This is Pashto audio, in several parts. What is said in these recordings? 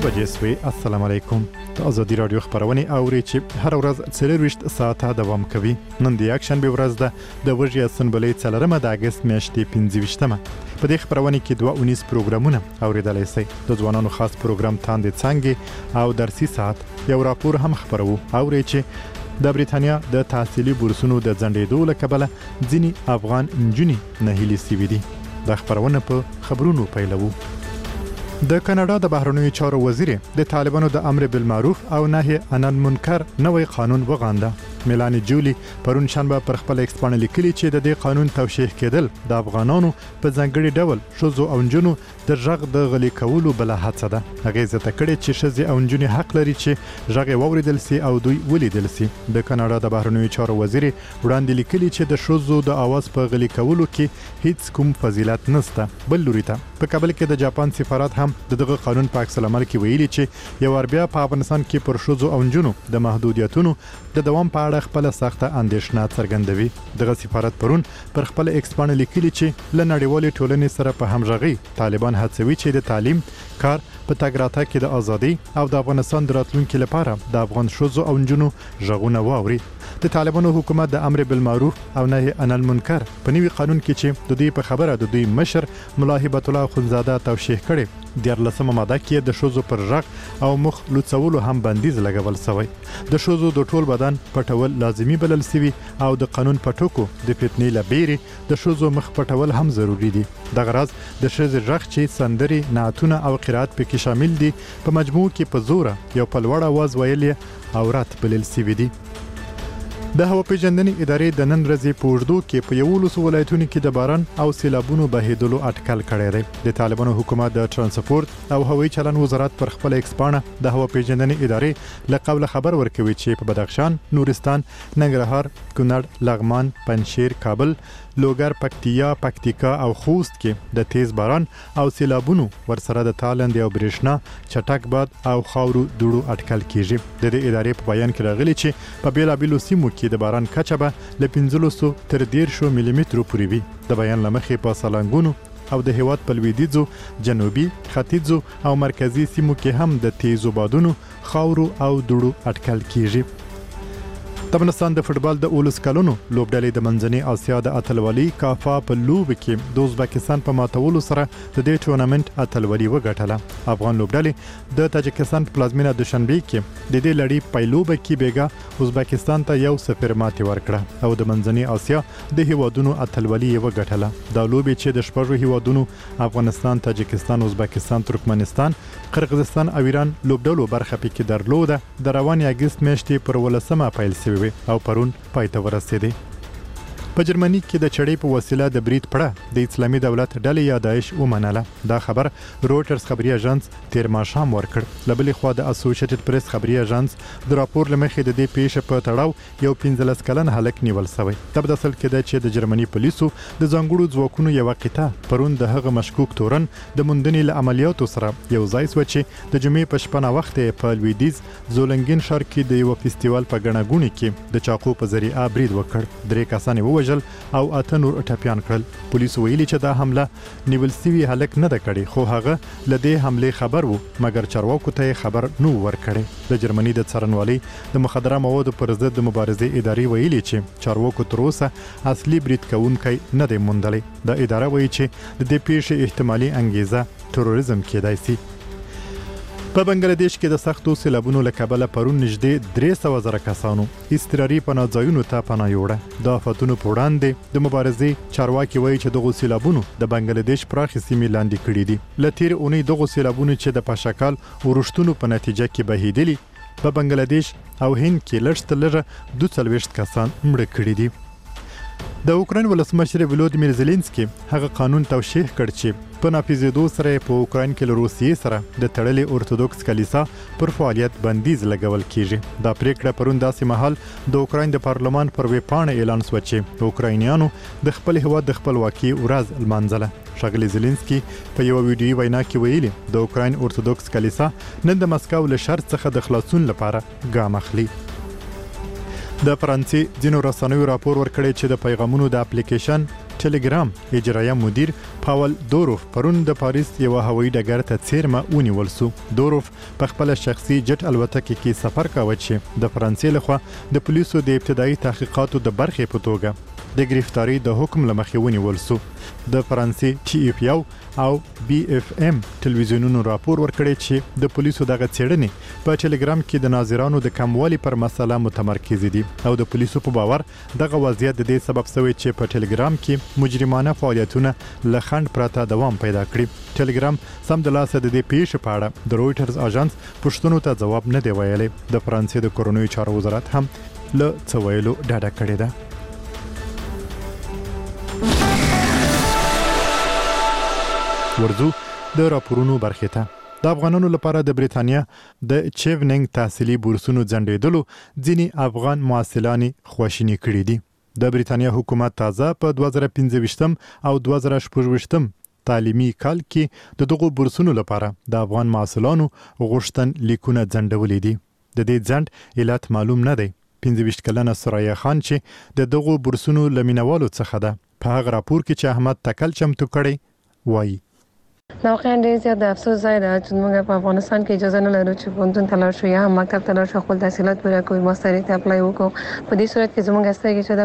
بجې سوی. السلام علیکم. د ازادي راډیو خبرونه اوري چې هر ورځ 24 ساعته دوام کوي. نن د یک شنبه ورځ ده د وژې سنبلې 4 د اگست میاشتې 25مه. په دې خبرونه کې 219 پروګرامونه اوریدلای شئ. د ځوانانو خاص پروګرام تاندې څنګه او درسي ساعت یو راپور هم خبرو اوري چې د بریتانیا د تحصیلي بورسونو د ځنډېدو له کبله ځینې افغان نجونې نهیلي سوي دي. د خبرونه په خبرونو پیلوو. د کاناډا د بهرنیو چارو وزیر د طالبانو د امر بالمعروف او نهي عن المنکر نوې قانون وغانده. میلانی جولی پرون شنبه پر خپل ایکس باندې لیکلي چې د دې قانون توشیح کېدل د افغانانو په ځانګړي ډول شوزو او نجونو د ژغ د غلي کولو بل هڅه ده. هغه زته کړي چې شزي او نجونې حق لري چې ژغ ووریدل سي او دوی ولیدل سي. د کاناډا د بهرنیو چارو وزیر وړاندې لیکلي چې د شوزو د आवाज په غلي کولو کې هیڅ کوم فضیلت نشته. بل لوري ته په کابل کې د جاپان سفارت هم دغه قانون په عکس العمل کې ویلي چې یو اربیا په افغانستان کې پر شوزو او نجونو د محدودیتونو د دوام په اړه خپل سخته اندېښنه څرګندوي. دغه سفارت پرون پر خپل ایکس باندې لیکلي چې ل نړیوالې ټولنې سره په همغږي طالبان هڅوي چې د تعلیم کار په تګ راتګ کې د ازادي او د افغانستان د راتلونکو لپاره د افغان شوزو او نجونو ژغونه واوري. د طالبانو حکومت د امر بالمعروف او نهي عن المنکر په نوي قانون کې چې د دوی په خبره د دوی مشر ملا هبت الله خنزاده توشیح کړي. د 14مه ماده کې د شوزو پر ژغ او مخ لوڅولو هم بندیز لګول شوی. د شوزو د ټول بدن پټول لازمی بلل شوی او د قانون پټوکو د فتنې لبيري د شوزو مخ پټول هم ضروری دي. د غرض د شوزو ژغ چې سندري نعتونه او قرات پکې شامل دي په مجموع کې په زوره یو په لوړ आवाज ویل عورت بلل شوی دي. د هوا پیژندنې ادارې د نن ورځې په اوږدو کې په 11 ولایتونو کې د باران او سیلابونو بهیدلو اټکل کړی دی. د طالبانو حکومت د ترانسپورت او هوایي چلن وزارت پر خپل ایکسپانه د هوا پیژندنې ادارې له قبل خبر ورکوي چې په بدخشان، نورستان، ننګرهار، کونړ، لغمان، پنجشیر، کابل، لوګر، پکتیکا او خوست کې د تیز باران او سیلابونو ورسره د تالند او برېښنا چټک باد او خاورو دوړو اټکل کیږي. د دې ادارې په بیان کې راغلي چې په بیلابیلو سیمو کې د باران کچه به له 1500 تر 150 ملي مترو پورې وي. د بیان لمخې په سالنګونو او د هیواد په لویدیځو، جنوبي، ختیځو او مرکزی سیمو کې هم د تیزو بادونو، خاورو او دوړو اټکل کیږي. د افغانستان د فوتبال د اولس کلونو لوبډلې د منځنۍ اسیا د اتلولي کافا په لوب کې د ازبکستان په ماتولو سره د دې ټورنمنت اتلولي وګټله. افغان لوبډلې د تاجکستان په پلازمینه دوشنبه کې د دې لړۍ پایلوب کې بیګا ازبکستان ته 1-0 ماتې ورکړه او د منځنۍ اسیا د هیوادونو اتلولي وګټله. دا لوب چې د شپږو هیوادونو افغانستان، تاجکستان، ازبکستان، ترکمنستان، قرغیزستان او ایران لوبډلو برخه پکې درلوده. د روان اگست میاشتې پر 18مه پیل شوی او پرون پایته ورسېدی. په جرمني کې د چړې په وسیله د برید پړه د اسلامي دولت ډلې یا داعش ومنله. دا خبر روټرز خبري اژانس تیر ماښام ورکړ. لبلې خوا د اسوسییټډ پریس خبري اژانس د راپور لمخې د دې پیښې په تړاو یو 15 کلن هلک نیول شوی. تبدل کېده چې د جرمني پولیسو د ځانګړو ځواکونو یو قطعه پرون د هغه مشکوک تورن د موندنې له عملیاتو سره یو ځای سو چې د جمعې په شپه وخت په لویدیز زولنګین ښار کې د یو فستیوال په غنغونی کې د چاقو په ذریعہ برید وکړ. 3 کسان ووژل او 8 نور ټپيان کړل. پولیس ویلي چې دا حمله نیول سوي هلک نه ده کړې، خو هغه لدې حمله خبر وو مګر چارواکو ته خبر نو ورکړي. د جرمني د څارنوالۍ د مخدره موادو پر ضد د مبارزې ادارې ویلي چې چارواکو تر اوسه اصلي برید کوونکی نه دی موندلی. د اداره وایي چې د دې پیښې احتمالي انګیزه تروریزم کېدای شي. په بنگلاديش کې د سختو سیلابونو له کبله پرون نږدې 300,000 کسانو اضطراري پناه ځایونو ته پناه یوړه. د آفتونو په وړاندې د مبارزې چارواکي وایي چې دغه سیلابونو د بنگلاديش پراخې سیمې لاندې کړې دي. له تیر اونۍ دغه سیلابونو چې د پاشکال ورښتونو په نتیجه کې بهیدلي په بنگلاديش او هند کې لږ 42 کسان مړه کړي دي. د اوکراین ولسمشر ولودیمیر زيلنسکي هغه قانون توشیح کړ چې په نافذېدو سره په اوکراین کې له روسیې سره د تړلې اورتودوکس کلیسا پر فعالیت بندیز لګول کیږي. دا پریکړه پرون داسې مهال د اوکراین د پارلمان پر ویب پاڼه اعلان شو چې اوکراینیانو د خپل هیواد د خپلواکۍ ورځ لمانځله. ښاغلی زيلنسکي په یو ویډیویي وینا کې ویلي د اوکراین اورتودوکس کلیسا نن د مسکو له شرط څخه د خلاصون لپاره ګام اخلي. د فرانسې ځینو رسنیو راپور ورکړی چې د پیغامونو د اپلیکیشن ټلګرام اجرایه مدیر پاول دوروف پرون د پاریس یو هوایي ډګر ته څیرمه ونیول شو. دوروف په خپل شخصي جټ الوتکه کې سفر کاوه چې د فرانسې لخوا د پولیسو د ابتدایي تحقیقاتو د برخې په توګه د گرفتاری د حکم لمخې ونیول شو. د فرانسې ټي اف یو او بي اف ام ټلویزیونونو راپور ورکړی چې د پولیسو دغه څېړنې په ټلګرام کې د ناظرانو د کموالي پر مسله متمرکز دي او د پولیسو په باور دغه وضعیت د دې سبب شوی چې په ټلګرام کې مجرمانه فعالیتونه له خنډ پرته دوام پیدا کړي. ټلګرام سم د لاسه د دې پیښې په اړه د رويټرز اژانس پوښتنو ته ځواب نه دی ویلی. د فرانسې د کورونوي چارو وزارت هم له څه ویلو ډډه کړې ده. ورځو د راپورونو برخې ته. د افغانانو لپاره د بریتانیا د چیونینګ تحصیلي بورسونو ځنډېدلو ځینې افغان محصلان خواشیني کړي دي. د بریتانیا حکومت تازه په 2015 او 2016 تعلیمي کال کې د دغو بورسونو لپاره د افغان محصلانو غوښتن لیکونه ځنډولې دي. د دې ځنډ علت معلوم نه دی. 25 کلنه سرایه خان چې د دغو بورسونو لمینوالو څخه ده په هغه راپور کې چې احمد تکل چمتو کړی وایي. دا واقعا ډیر زیات افسوس ځای ده چې موږ په افغانستان کې اجازه نه لرو چې پوهنتون ته لاړ شو یا هم مکتب ته لاړ شو خپل تحصیلات پوره کړو ماسترۍ ته اپلای وکړو. په دې صورت کې زموږ استګي چې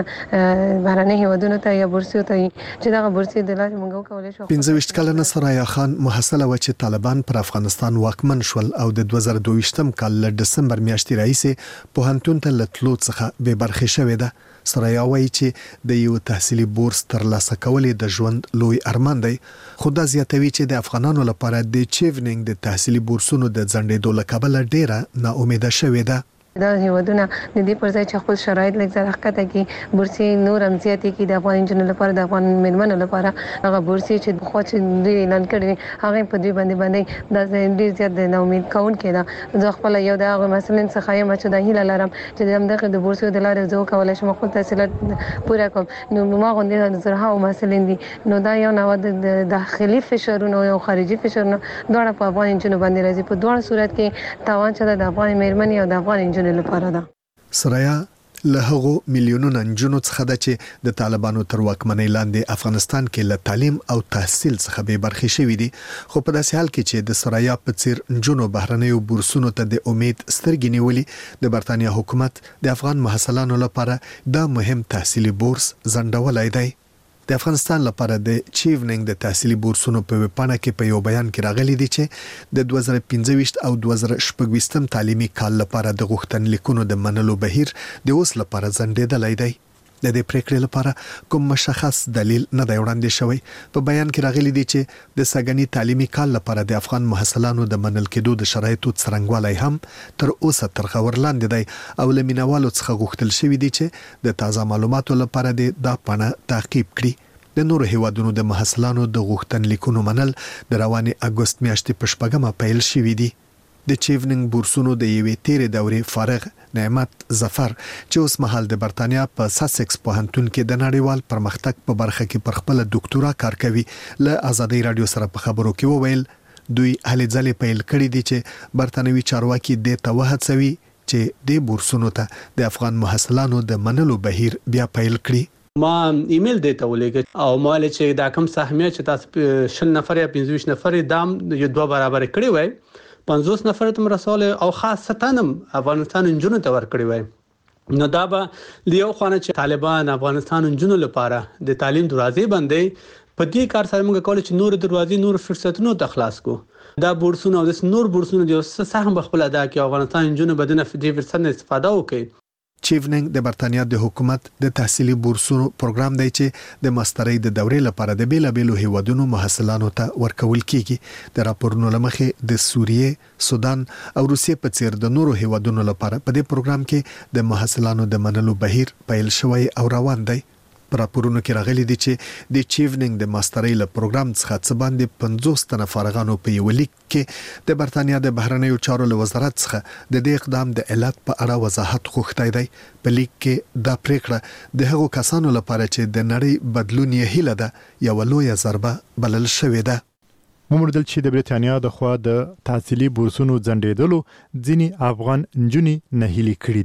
دا بهرني هیوادونو ته یا بورسیو ته چې دا بورسي د لارې موږ کولای شو. 25 کلنه سرایه خان محصله و چې طالبان پر افغانستان واکمن شول او د 2022 کال له دسمبر میاشتې راهیسې پوهنتون ته لټلو څخه به برخه شوې ده. سرایه وایي چې د یو تحصیلي بورس ترلاسه کول د ژوند لوی ارمان دی. خو دا زیاتوي چې د افغانانو لپاره د چیونینګ د تحصیلي بورسونو د ځنډېدو له کبله ډیره ناامیده شوې ده. دا هیوادونه د دې پر ځای چې خپل شرایط لږ زر حقته کې بورسي نور هم زیاتې کې د افغان انجنونو لپاره د افغان میرمنو لپاره هغه بورسي چې خو چې دوی اعلان کړی هغه په دوی باندې دا ډیر زیات د امید کون کېده. زه خپل یو د هغه مسلین څخه یم چې د هیله لرم چې دغه د بورسي د لارې زه کولای شم خپل تحصیلات پوره کوم. نو ما غوښتل د زرها او مسلین دي نو دا یو نو د داخلي فشارونو او خارجي فشارونو دواړه په افغان انجنونو باندې راځي. په دواړو صورت کې تاوان چې د افغان میرمنې او د افغان لپاره ده. سرایا له هغو میلیونونو نجونو څخه ده چې د طالبانو تر واکمنۍ لاندې افغانستان کې له تعلیم او تحصیل څخه به برخې شوې دي. خو په داسې حال کې چې د سرایا په څیر نجونو بهرنیو بورسونو ته د امید سترګې نیولې د برتانیا حکومت د افغان محصلانو لپاره دا مهم تحصیلي بورس ځنډولای دی. د افغانستان لپاره د چیونینګ د تحصیلي بورسونو په وپاڼه کې په یو بیان کې راغلي دي چې د 2015 او 2016 تعلیمي کال لپاره د غوښتنلیکونو د منلو بهیر د اوس لپاره ځنډېدلی دی. د دې پریکړې لپاره کوم مشخص دلیل نه دی وړاندې شوی. په بیان کې راغلي دي چې د سګنی تعلیمي کال لپاره د افغان محصلانو د منل کېدو د شرایطو څرنګوالی هم تر اوسه تر خبر لاندې دی او له مینوالو څخه غوښتل شوی دی چې د تازه معلوماتو لپاره دا پاڼه تعقیب کړي. د نورو هیوادونو د محصلانو د غوښتنلیکونو منل د روانې اګوست میاشتې په 4 پیل شوی دی. د چیونینګ بورسونو د یوې تیرې دورې فارغ نعمت ظفر چې اوس مهال د برتانیا په ساسکس پوهنتون کې د نړیوال پرمختګ په برخه کې پر خپل ډاکټورا کار کوي له آزادۍ رادیو سره په خبرو کې وویل دوی هلې ځلې پیل کړي دي چې برتانوي چارواکي د توهڅوي چې د بورسونو ته د افغان محصلانو د منلو بهیر بیا پیل کړي. ما ایمیل دیته ولېږه او مال چې دا کم سهمیه چې تاسو 20 نفر یا 25 نفر دام یو دوه برابر کړی وای 50 نفر ته مرسول او خاصه افغانستان انجونو ته ور کړی وای. نو دا به لیو خوانه چې طالبان افغانستان انجونو لپاره د تعلیم دروازې بندي په دې کار سره موږ کولای چې نور دروازې نور فرصتونو ته خلاص کو. دا بورسونه او د نور بورسونه د سهم بخپل ادا کې افغانستان انجونو بدنه دې فرصت نه استفاده وکړي. چیونینګ د برتانیا د حکومت د تحصیلي بورسونو پروګرام دی چې د ماسترۍ د دورې لپاره د بیلابېلو هیوادونو محصلانو ته ورکول کیږي. د راپورونو لمخې د سوریې، سودان او روسیې په څیر د نورو هیوادونو لپاره په دې پروګرام کې د محصلانو د منلو بهیر پیل شوی او روان دی. په راپورونو کې راغلي دي چې د چیونینګ د ماسترۍ له پروګرام څخه څه باندې 50 تنه فارغانو په یو لیک کې د برتانیا د بهرنیو چارو له وزارت څخه د دې اقدام د علت په اړه وضاحت غوښتای دی. په لیک کې دا پریکړه د هغو کسانو لپاره چې د نړۍ بدلون یې هیله ده یو لویه ضربه بلل شوې ده. وموندل چې د بریتانیا د خوا د تحصیلي بورسونو ځنډېدلو ځینې افغان نجونې نهیلي کړي دي.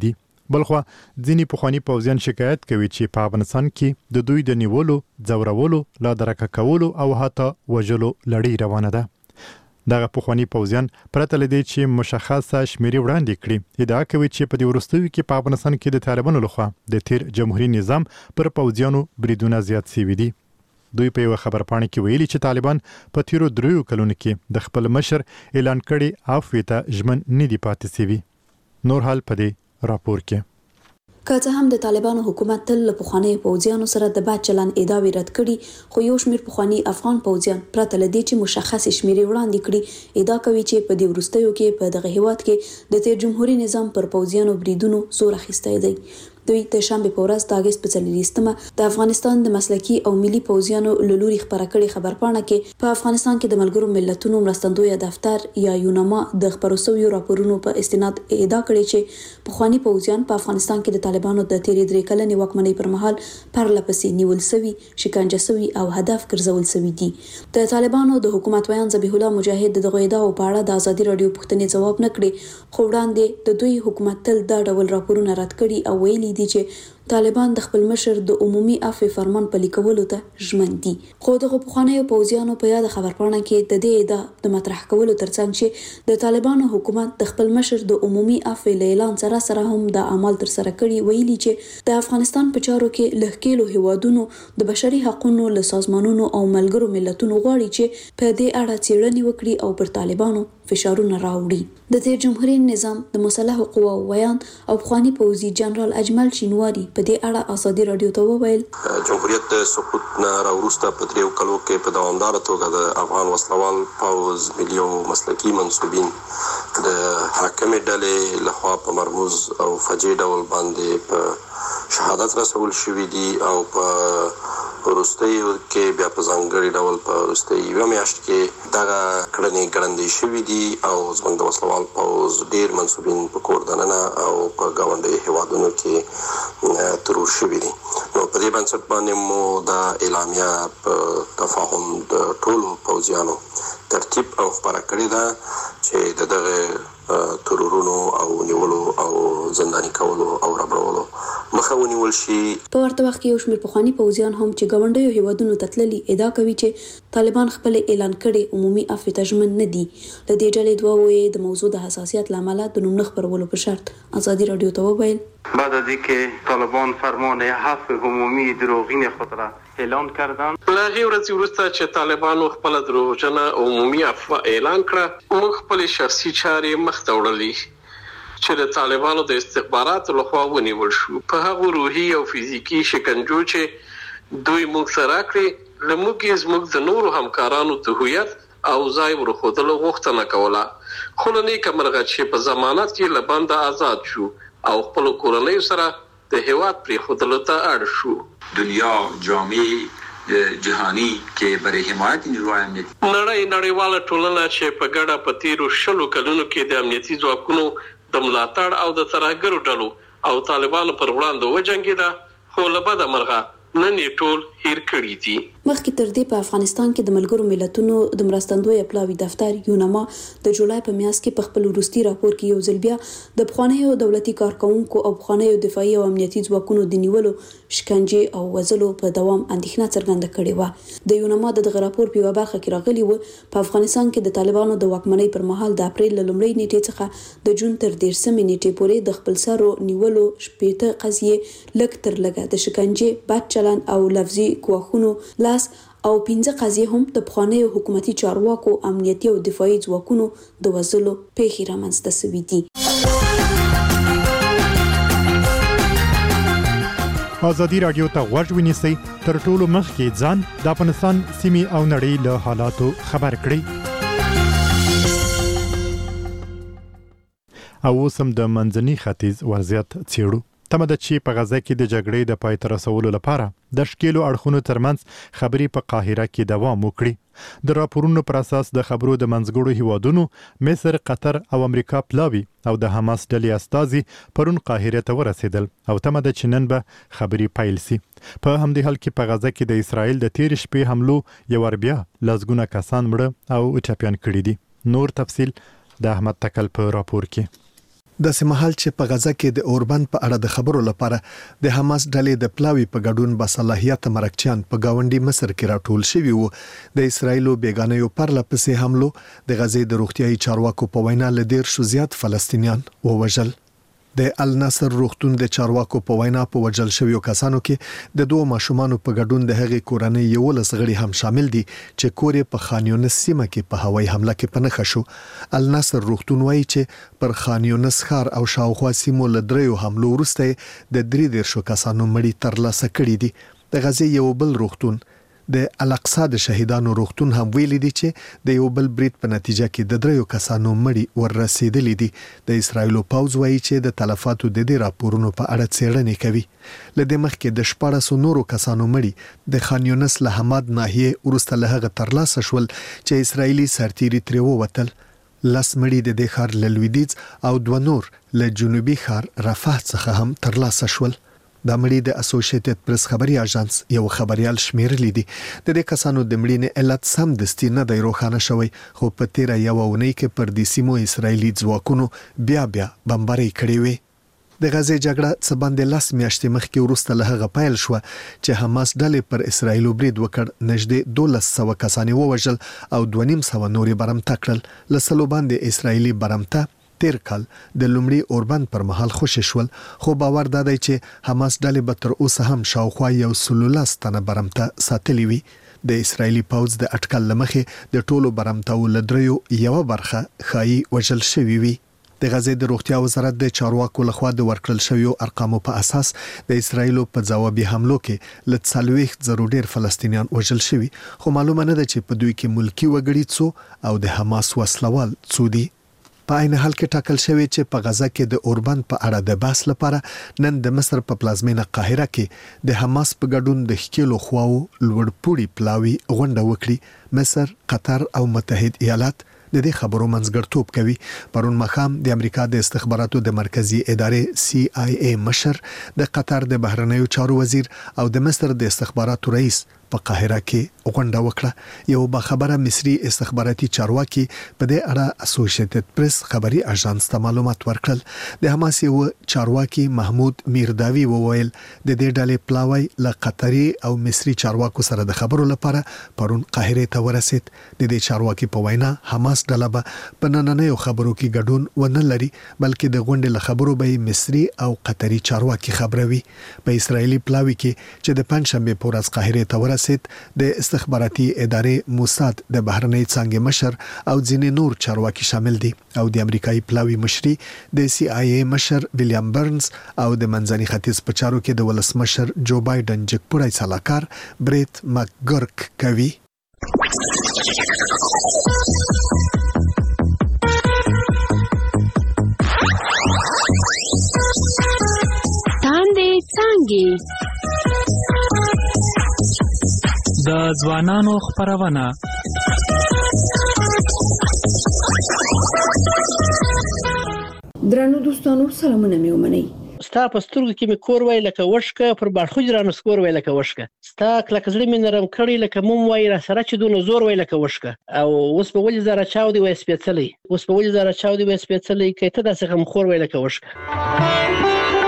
بلخوا ځینی پخوانی پوځیان شکایت کوي چې په افغانستان کې د دوی د نیولو، ځورولو، لا درکه کولو او حتی وژلو لړۍ روانه ده. دغه پخوانی پوځیان پرته لدی چې مشخصه شمیرې وړاندې کړي ادعا کوي چې په دې وروستیو کې په افغانستان کې د طالبانو لخوا د تیر جمهوریت نظام پر پوځیانو بریدونه زیات شوي دي. دوی په یو خبرپاڼه کې ویلي چې طالبان په تیرو 3 کلونو کې د خپل مشر اعلان کړي عفو ته ژمن نه دي پاتې شوي. نور حال په دې راپور کې. که څه هم د طالبانو حکومت تل له پخوانی پوځیانو سره د بد چلند ادعاوې رد کړي، خو یو شمېر پخوانی افغان پوځیان پرته له دې چې مشخص شمیرې وړاندې کړي ادعا کوي چې په دې وروستیو کې په دغه هیواد کې د تیر جمهوریت نظام پر پوځیانو بریدونو زور اخیستی دی. دوی د شنبه په ورځ د اگست په 24مه د افغانستان د مسلکي او ملي پوځیانو له لوري خبره کړې خبرپاڼه کې په افغانستان کې د ملګرو ملتونو مرستندوی دفتر یا یوناما د خبرو شویو راپورونو په استناد ادعا کړې چې پخوانی پوځیان په افغانستان کې د طالبانو د تیرې 3 کلنې واکمنۍ پر مهال پرلپسې نیول شوي، شکنجه شوي او هدف ګرځول شوي دي. د طالبانو د حکومت ویان ذبیح الله مجاهد دغه ادعاو په اړه د ازادي رادیو پوښتنې جواب نه کړي، خو وړاندې د دوی حکومت تل دا ډول راپورونه رد کړي او ویلي دي چې طالبان د خپل مشر د عمومي عفو فرمان پلي کولو ته ژمن دي. خو دغه پخوانیو پوځیانو په یاد خبرپاڼه کې د دې ادعا د مطرح کولو ترڅنګ چې د طالبانو حکومت د خپل مشر د عمومي عفو اعلان سره هم د عمل تر سره کړي، ویلي چې د افغانستان په چارو کې لهکېلو هیوادونو د بشري حقوقو له سازمانونو او ملګرو ملتونو غواړي چې په دې اړه څېړنې وکړي او پر طالبانو فشارونه راوړي. د تیر جمهوریت نظام د مسلحو قواو ویان او پخوانی پوځي جنرال اجمل شینواری په دې اړه ازادي رادیو ته وویل جمهوریت د سقوط نه راوروسته په 3 کلو کې په دوامدار توګه د افغان وسلوال پوځ ملي او مسلکي منسوبین د حاکمې ډلې لخوا په مرموز او فجیع ډول باندې په شهادت رسول شوي دي او په وروستیو کې بیا په ځانګړي ډول په وروستۍ یوه میاشت کې دغه کړنې ګړندۍ شوي دي او زموږ د وسلوال پوځ ډېر منسوبین په کور دننه او په ګاونډیو هیوادونو کې ترور شوي دي. نو په دې بنسټ باندې مو د اعلامیه په تفاهم د ټولو پوځیانو ترتیب او خپاره کړې ده چې د دغه ترورونو او نیولو او زنداني کولو او ربړولو مخه ونیول شي. په ورته وخت کې یو شمېر پخوانی پوځیان هم چې ګاونډیو هیوادونو ته تللي ادعا کوي چې طالبان خپل اعلان کړي عمومي عفو ته ژمن نه دي. د دې ډلې دوه وې د موضوع د حساسیت لامل د نوم نه خبرولو په شرط ازادي رادیو ته وویل بعد از اینکه طالبان فرمان عفو عمومی دروغین خود را اعلان کردند لاغي ورځ وروسته چې طالبانو خپل دروغجنه عمومي عفو اعلان کړه موږ خپل شخصي چارې مخته وړلې چې د طالبانو د استخباراتو لخوا ونیول شو. په هغه روحي او فزیکی شکنجو چې دوی موږ سره کړی لموږ زموږ د نورو همکارانو د هویت او ځای ورخودلو غوښتنه کوله، خو له نیکه مرغه چې په ضمانت کې له بنده آزاد شو او خپل کورنۍ سره د هیواد پریښودلو ته اړ شو. دنیا جامعه جهانی کې برای حمایت نیروهای امنیتي نړیواله ټولنه چې په ګډه په تیرو 20 کلونو کې د امنیتي ځواکونو د ملاتړ او د ترهګرو ډلو او طالبانو پر وړاندې وجنګېده، خو له بده مرغه نن یې ټول هیر کړي دي. مخکې تر دې په افغانستان کې د ملګرو ملتونو د مرستندوی پلاوي دفتر یوناما د جولای په میاشت کې په خپل وروستي راپور کې یو ځل بیا د پخوانیو دولتي کارکونکو او پخوانیو دفاعي او امنیتي ځواکونو د نیولو، شکنجې او وژلو په دوام اندېښنه څرګنده کړې و. د یوناما دغه راپور په یوه برخه کې راغلی و په افغانستان کې د طالبانو د واکمنۍ پر مهال د اپریل له لومړۍ نیټې څخه د جون تر 13مې نیټې پورې د خپل سرو نیولو 18 قضیې لږ تر لږه د شکنجې، بد چلند او لفظي ګواښونو لاس او 15 قضیې هم د پخوانیو حکومتي چارواکو، امنیتي او دفاعي ځواکونو د وژلو پیښې رامنځته شوې دي. ازادي رادیو ته غوږ ونیسئ، تر ټولو مخکې ځان د افغانستان سیمې او نړۍ له حالاتو خبر کړئ. او اوس هم د منځني ختیځ وضعیت څېړو. تمه ده چې په غزه کې د جګړې د پای ته رسولو لپاره د ښکېلو اړخونو ترمنځ خبرې په قاهره کې دوام وکړي. د راپورونو پر اساس د خبرو د منځګړو هیوادونو مصر، قطر او امریکا پلاوي او د حماس ډلې استازي پرون قاهره ته ورسېدل او تمه ده چې نن به خبرې پیل سي. په همدې حال کې په غزه کې د اسرائیل د تیر شپې حملو یو ور بیا لسګونه کسان مړه او ټپیان کړي دي. نور تفصیل د احمد تکل په راپور کې. د سمحال چې په غزا کې د اوربند په اړه د خبرو لپاره د حماس ډلې د پلاوی په ګډون باصلاحیت مرکچیان په گاونډي مصر کې راټول شوي وو. د اسرایلو بیگانه پرله پسې حملو د غزې د روغتيایي چارواکو په وینا ل 10 زیات فلسطینیان ووژل. د النصر روغتون د چارواکو په وینا په وژل شویو کسانو کې د دوه ماشومان په ګډون د هغې کورنۍ یو لسغړي هم شامل دي چې کور په خان یونس سیمه کې په هوایي حمله کې پنهخ شو. النصر روغتون وایي چې پر خان یونس ښار او شاوخوا سیمو له 3 حملو وروسته د 13 کسانو مړي ترلاسه کړي دي. د غزې یو بل روغتون د الاقصا د شهیدانو روغتون هم ویلي دي چې د یو بل برید په نتیجه کې د 3 کسانو مړي ورسېدلي دي. د اسرایلو پوځ وایي چې د تلفاتو د دې راپورونو په اړه څېړنې کوي. لدې مخکې د 14 نورو کسانو مړي د خان یونس له حماد ناحیه ورسته له هغه ترلاسه شول چې اسرایلی سرتیري ترې ووتل. لاس مړي د دې ښار له لویدیځ او 2 نور له جنوبي ښار رفح څخه هم ترلاسه شول. د مړي د اسوسییټډ پریس خبري اژانس یو خبريال شمیرلې دي. د دې کسانو د مړینې علت سم دستي نه دی روښانه شوی، خو په تیر یو اونۍ کې پر دې سیمو اسرایلی ځواکونو بیا بمباري کړې وي. د غزې جګړه څه باندې 10 میاشتې مخکې وروسته له هغه پیل شو چې حماس ډلې پر اسرایلو برید وکړ. نږدې 1200 کسان ووژل او 250 نورې برمته کړل. لسلو باندې اسرایلی برمته تیر کال د لومړي اوربند پر مهال خوشی شول، خو باور دادی چې حماس ډلې به تر اوسه هم شاوخوا 113 تنه برمته ساتلی وي. د اسرایلی پوځ د اټکل لمخې د ټولو برمتاو له 3 یو برخه خایي وژل شوی وي. د غزې د روغتیا وزارت د چارواکو لخوا د ورکړل شویو ارقامو په اساس د اسرایلو په ځوابي حملو کې ل 40 ډیر فلسطینیان وژل شوي، خو معلومه نه ده چې په دوی کې ملکی وګړي څو او د حماس وسلوال څو دي. په عین حال کې ټاکل شوی چې په غزا کې د اوربند په اړه د بحث لپاره نن د مصر په پلازمینه قاهره کې د حماس په ګډون د ښکیلو خواو لوړپوړي پلاوي غونډه وکړي. مصر، قطر او متحد ایالات د دې خبرو منځګړیتوب کوي. پرون مخام د امریکا د استخباراتو د مرکزی ادارې CIA مشر، د قطر د بهرنیو چارو وزیر او د مصر د استخباراتو رئیس په قاهره کې غونډه وکړه. یو باخبره مصري استخباراتي چارواکي په دې اړه اسوسییټډ پریس خبري اژانس ته معلومات ورکړل. د حماس یو چارواکي محمود میرداوی وویل د دې ډلې پلاوی له قطري او مصري چارواکو سره د خبرو لپاره پرون قاهره ته ورسید. د دې چارواکي په وینا حماس ډله به په نننیو خبرو کې ګډون ونه لري، بلکې د غونډې له خبرو به مصري او قطري چارواکي خبروي. په اسرایلی پلاوی کې چې د پنځشنبه په ورځ قاهره ته د استخباراتي ادارې موساد د بهرنی څانګې مشر او ځینې نور چارواکي شامل دي، او د امریکایي پلاوی مشري د CIA مشر ویلیام برنز او د منځني ختیځ په چارو کې د ولسمشر جو بایدن جګپوړی سلاکار بریت مکګرک کوي. تاندې څانګې د ځوانانو خبرونه. درنو دوستانو سلامونه مې ومنئ. ستا په سترګو کې مې کور وای لکه وشکه، پر باړخو رانو سکور وای لکه وشکه. ستا کلک زړه مې نرم کړی لکه موم وای، را سره چې دونه زور وای لکه وشکه. او اوس په ولې زاره چاودي وای سپېڅلی، اوس په ولې زاره چاودي وای سپېڅلی، که ته داسې غمخور وای لکه وشکه.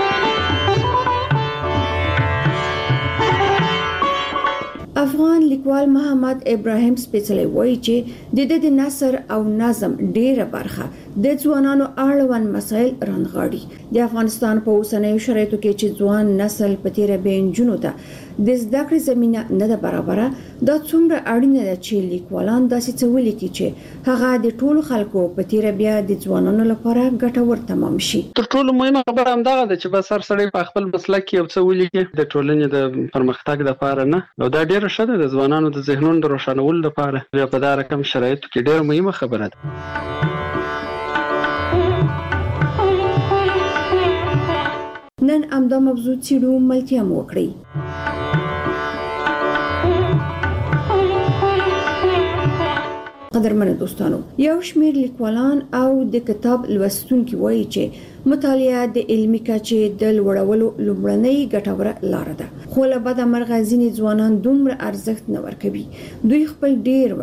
افغان لیکوال محمد ابراهیم سپېڅلی وایي چې د نثر او نظم ډیره برخه د ځوانانو اړوند مسایل رانغاړي. د افغانستان په اوسنیو شرایطو کې چې ځوان نسل په تیره بینجونو ته د زده کړې زمينه نه ده برابره، دا څومره اړینه ده چې لیکوالان داسې څه ولیکي چې هغه د ټولو خلکو په تیره بیا د ځوانانو لپاره ګټور تمام شي. تر ټولو مهمه خبره هم دا ده چې بس هر سړی په خپل مسلک کې یو څه ولیکي د ټولنې د پرمختګ لپاره نه، او دا ډیره ښه ده د ځوانانو د ذهنونو د روښانولو لپاره. بیا په دا رقم شرایطو کې ډیره مهمه خبره ده. نن امدا موضوع څیړو ملتیا مو وکړي. قدرمن دوستانو، یو شمېر لیکوالان او د کتاب لوستونکي وایي چې مطالعه د علمي کچې د لوړولو لومړنۍ ګټوره لار ده، خو له بده مرغه ځینې ځوانان دومره ارزښت نه ورکوي. دوی خپل ډیر وخت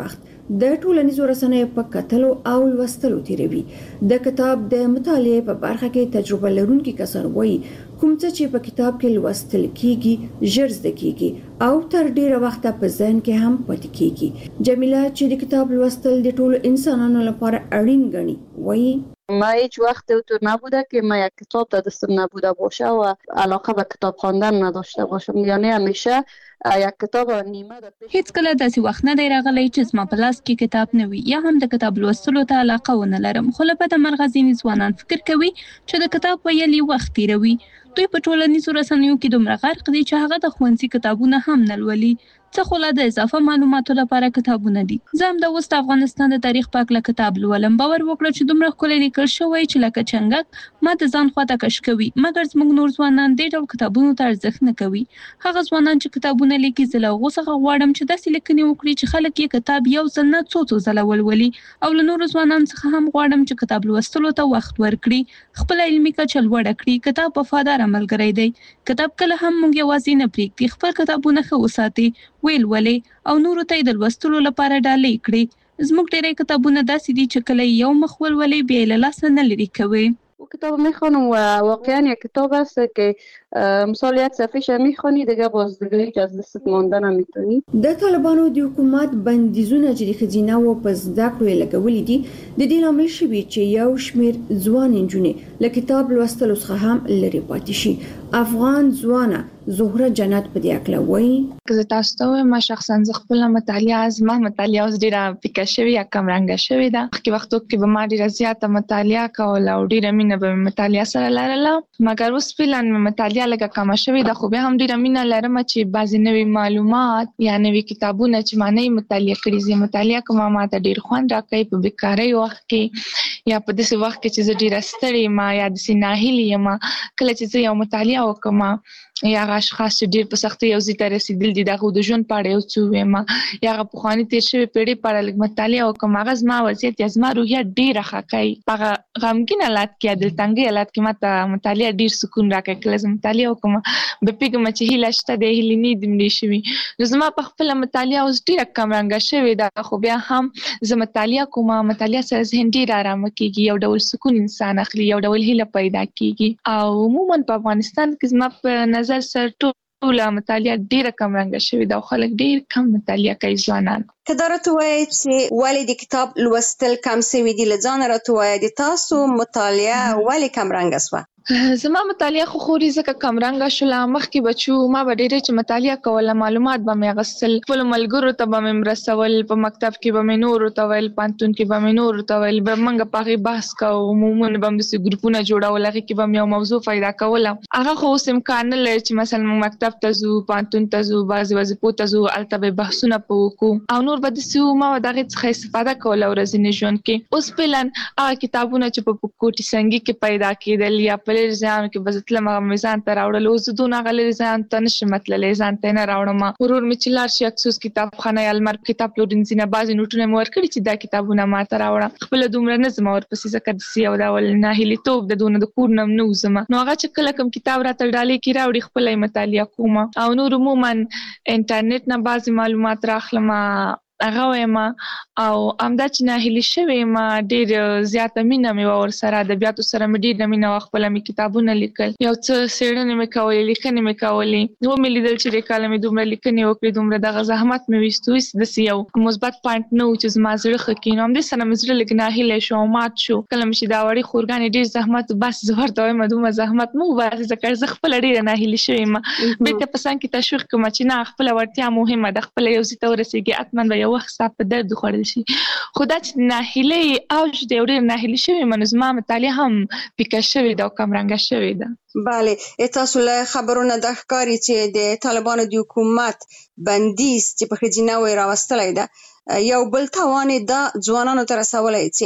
د ټولنیزو رسنیو په کتلو او لوستلو تیروي. د کتاب د مطالعې په برخه کې تجربه لرونکي کسان وایي کوم څه چې په کتاب کې لوستل کیږي ژر زده کیږي او تر ډیره وخت په ذهن کې هم پاتې کیږي. جمیله چې د کتاب لوستل د ټولو انسانانو لپاره اړین ګڼي وایي ما هیچ وقت تو نبوده که ما یک کتاب تا دستم نبوده باشه و علاقه به کتاب خواندن نداشته باشم، یعنی همیشه یک کتاب نیمه ده. هیڅ کله داسې وخت نه دی راغلی چې زما په لاس کې کتاب نه وي یا هم د کتاب لوستلو ته علاقه ونه لرم، خو له بده مرغه ځینې ځوانان فکر کوي چې د کتاب ویل یې وخت تیروي. دوی په ټولنیزو رسنیو کې دومره غرق دي چې هغه د ښوونځي کتابونه هم نه لولي، څه خو لا د اضافه معلوماتو لپاره کتابونه دي. زه هم د اوس د افغانستان د تاریخ په هکله کتاب لولم. باور وکړه چې دومره ښکلی لیکل شوی چې لکه چنګک ما د ځان خواته کش کوي، مګر زموږ نور ځوانان دې ډول کتابونو ته ارزښت نه کوي. هغه ځوانان چې کتابونه لیکي زه له هغو څخه غواړم چې داسې لیکنې وکړي چې خلک یې کتاب یو ځل نه څو ځله ولولي، او له نورو ځوانانو څخه هم غواړم چې کتاب لوستلو ته وخت ورکړي، خپله علمي کچه لوړه کړي. کتاب وفاداره ملګری دی. کتاب کله هم موږ یوازې نه پرېږدي. خپل کتابونه ښه وساتئ، ویل ولې او نورو ته د لوستلو لپاره ډالۍ کړي. زموږ ډیری کتابونه داسې دي چې کله یو مخ ولولې بیا یې له لاسه نه لرې کوئ. کتاب میخوانم و واقعا یک کتاب است که مثال یک صفحه میخوانی دیگه باز دیگه هیچ از دستت مانده نمیتونی. د طالبانو د حکومت بندیزونه چې د ښځینه و په زده کړو یې لګولي دي د دې لامل شوي چې یو شمېر ځوان نجونې له کتاب لوستلو څخه هم لرې پاتې شي. افغان ځوانه زهره جنت په دې اړه وایي که زه تاسو ته وایم ما شخصا زه خپله مطالعه زما مطالعه اوس ډېره پیکه شوې یا کمرنګه شوې ده. مخکې وختو کې به ما ډېره زیاته مطالعه کوله او ډېره مینه به مې مطالعه سره لرله، مګر اوس فعلا مې مطالعه لږه کمه شوې ده، خو بیا هم ډېره مینه لرم چې بعضې نوي معلومات یا نوي کتابونه چې ما نه یې مطالعه کړي زه مطالعه کوم، ما ته ډېر خوند راکوي په بیکارۍ وخت کې یا په داسې وخت کې چې زه ډېره ستړې یم یا داسې ناهیلې یم. کله چې زه یو مطالعه وکړم یا هغه اشخاص چې ډېر په سختۍ یو ځای ته رسېدلي دي د هغوی د ژوند په اړه یو څه ووایم یا هغه پخواني تېر شوې پیړۍ په اړه لږ مطالعه وکړم، هغه زما وضعیت یا زما روحیه ډېره ښه کوي. په هغه غمګین حالت کې یا دلتنګۍ حالت کې ما ته مطالعه ډېر سکون راکوي. کله زه مطالعه وکړم به پوهېږم چې هیله شته دی، هیلې نه دي مړې شوي. نو زما په خپله مطالعه اوس ډېره کمرنګه شوې ده، خو بیا هم زه مطالعه کوم، مطالعه سره ذهن ډېر ارامه کېږي، یو ډول سکون انسان اخلي، یو ډول هیله پیدا کېږي. او عموما په افغانستان کې زما په نظر سره ټوله مطالعه ډېره کمرنګه شوې ده او خلک ډېر کم مطالعه کوي ځوانان. که دا راته ووایې چې ولې د کتاب لوستل کم سوي دي، له ځانه راته ووایه د تاسو مطالعه ولې کمرنګه سوه؟ زما مطالعه خو خوري ځکه کمرنګه شوله. مخکې به چې ما به ډېرې چې مطالعه کوله معلومات به مې اخیستل، خپلو ملګرو ته به مې مرستول، په مکتب کې به مې نورو ته ویل، پوهنتون کې به مې نورو ته ویل، موږ په هغې بحث کوو، عموما به هم داسې ګروپونه جوړول، هغې کې به مې یو موضوع پیدا کوله. هغه خو اوس امکان نه لري چې مثلا موږ مکتب ته ځو، پوهنتون ته ځو، بعضې وظیفو ته ځو، هلته به بحثونه په وکړو او نور به داسې وو. ما به د هغې څخه استفاده کوله ورځني ژوند کې. اوس فعلا هغه کتابونه چې په کوټي سنګي کې پیدا کېدل یا په لرې ځایانو کې به زه تلم هغه مې ځان ته راوړل. اوس زه دونه هغه لرې ځایانو ته نشم تللی، ځان ته یې نه راوړم. ورور مې چې لاړ شي اکسوس کتابخانه یا لمر کتاب پلورنځي نه بعضې نوټونه مې ورکړي چې دا کتابونه ما ته راوړه. خپله دومره نه ځم ورپسې ځکه داسې یو ډول ناهیلېتوب د دونه د کور نه نه وځم. نو هغه چې کله کوم کتاب راته ډالۍ کې راوړي خپله یې مطالعه کوم او نور عموما انټرنیټ نه بعضې معلومات راخلم هغه وایم. او همدا چې ناهیلي شوې یم ډېر زیاته مینه مې وه ورسره، ادبیاتو سره مې ډېره مینه وه، خپله مې کتابونه لیکل، یو څه څېړنې مې کولې، لیکنې مې کولې. ومې لیدل چې دې کاله مې دومره لیکنې وکړې، دومره دغه زحمت مې ویستو، هېڅ داسې یو مثبت پوینټ نه و چې زما زړه ښه کړي. نو همدې سره مې زړه لږ ناهیلی شو او مات شو. کله مې چې دا وړې خورګانې ډېر زحمت بس زه ورته وایم دومره زحمت مه وباسئ ځکه زه خپله ډېره ناهیلي شوې یم. بېرته په ځان کې تشویق کړم چې نه خپله وړتیا مهمه ده، خپله یو ځای ته ورسېږي حتما به یو وخت په درد خوړل شي. خو دا چې ناهیلۍ اوج دی او ډېر ناهیلي شوې یم نو زما مطالعه هم پیکه شوې ده او کمرنګه شوې ده. بله، تاسو له خبرونو دا ښکاري چې د طالبانو د حکومت بندیز چې په ښځینه وې راوستلی ده یو بل تاوان یې دا ځوانانو ته رسولی چې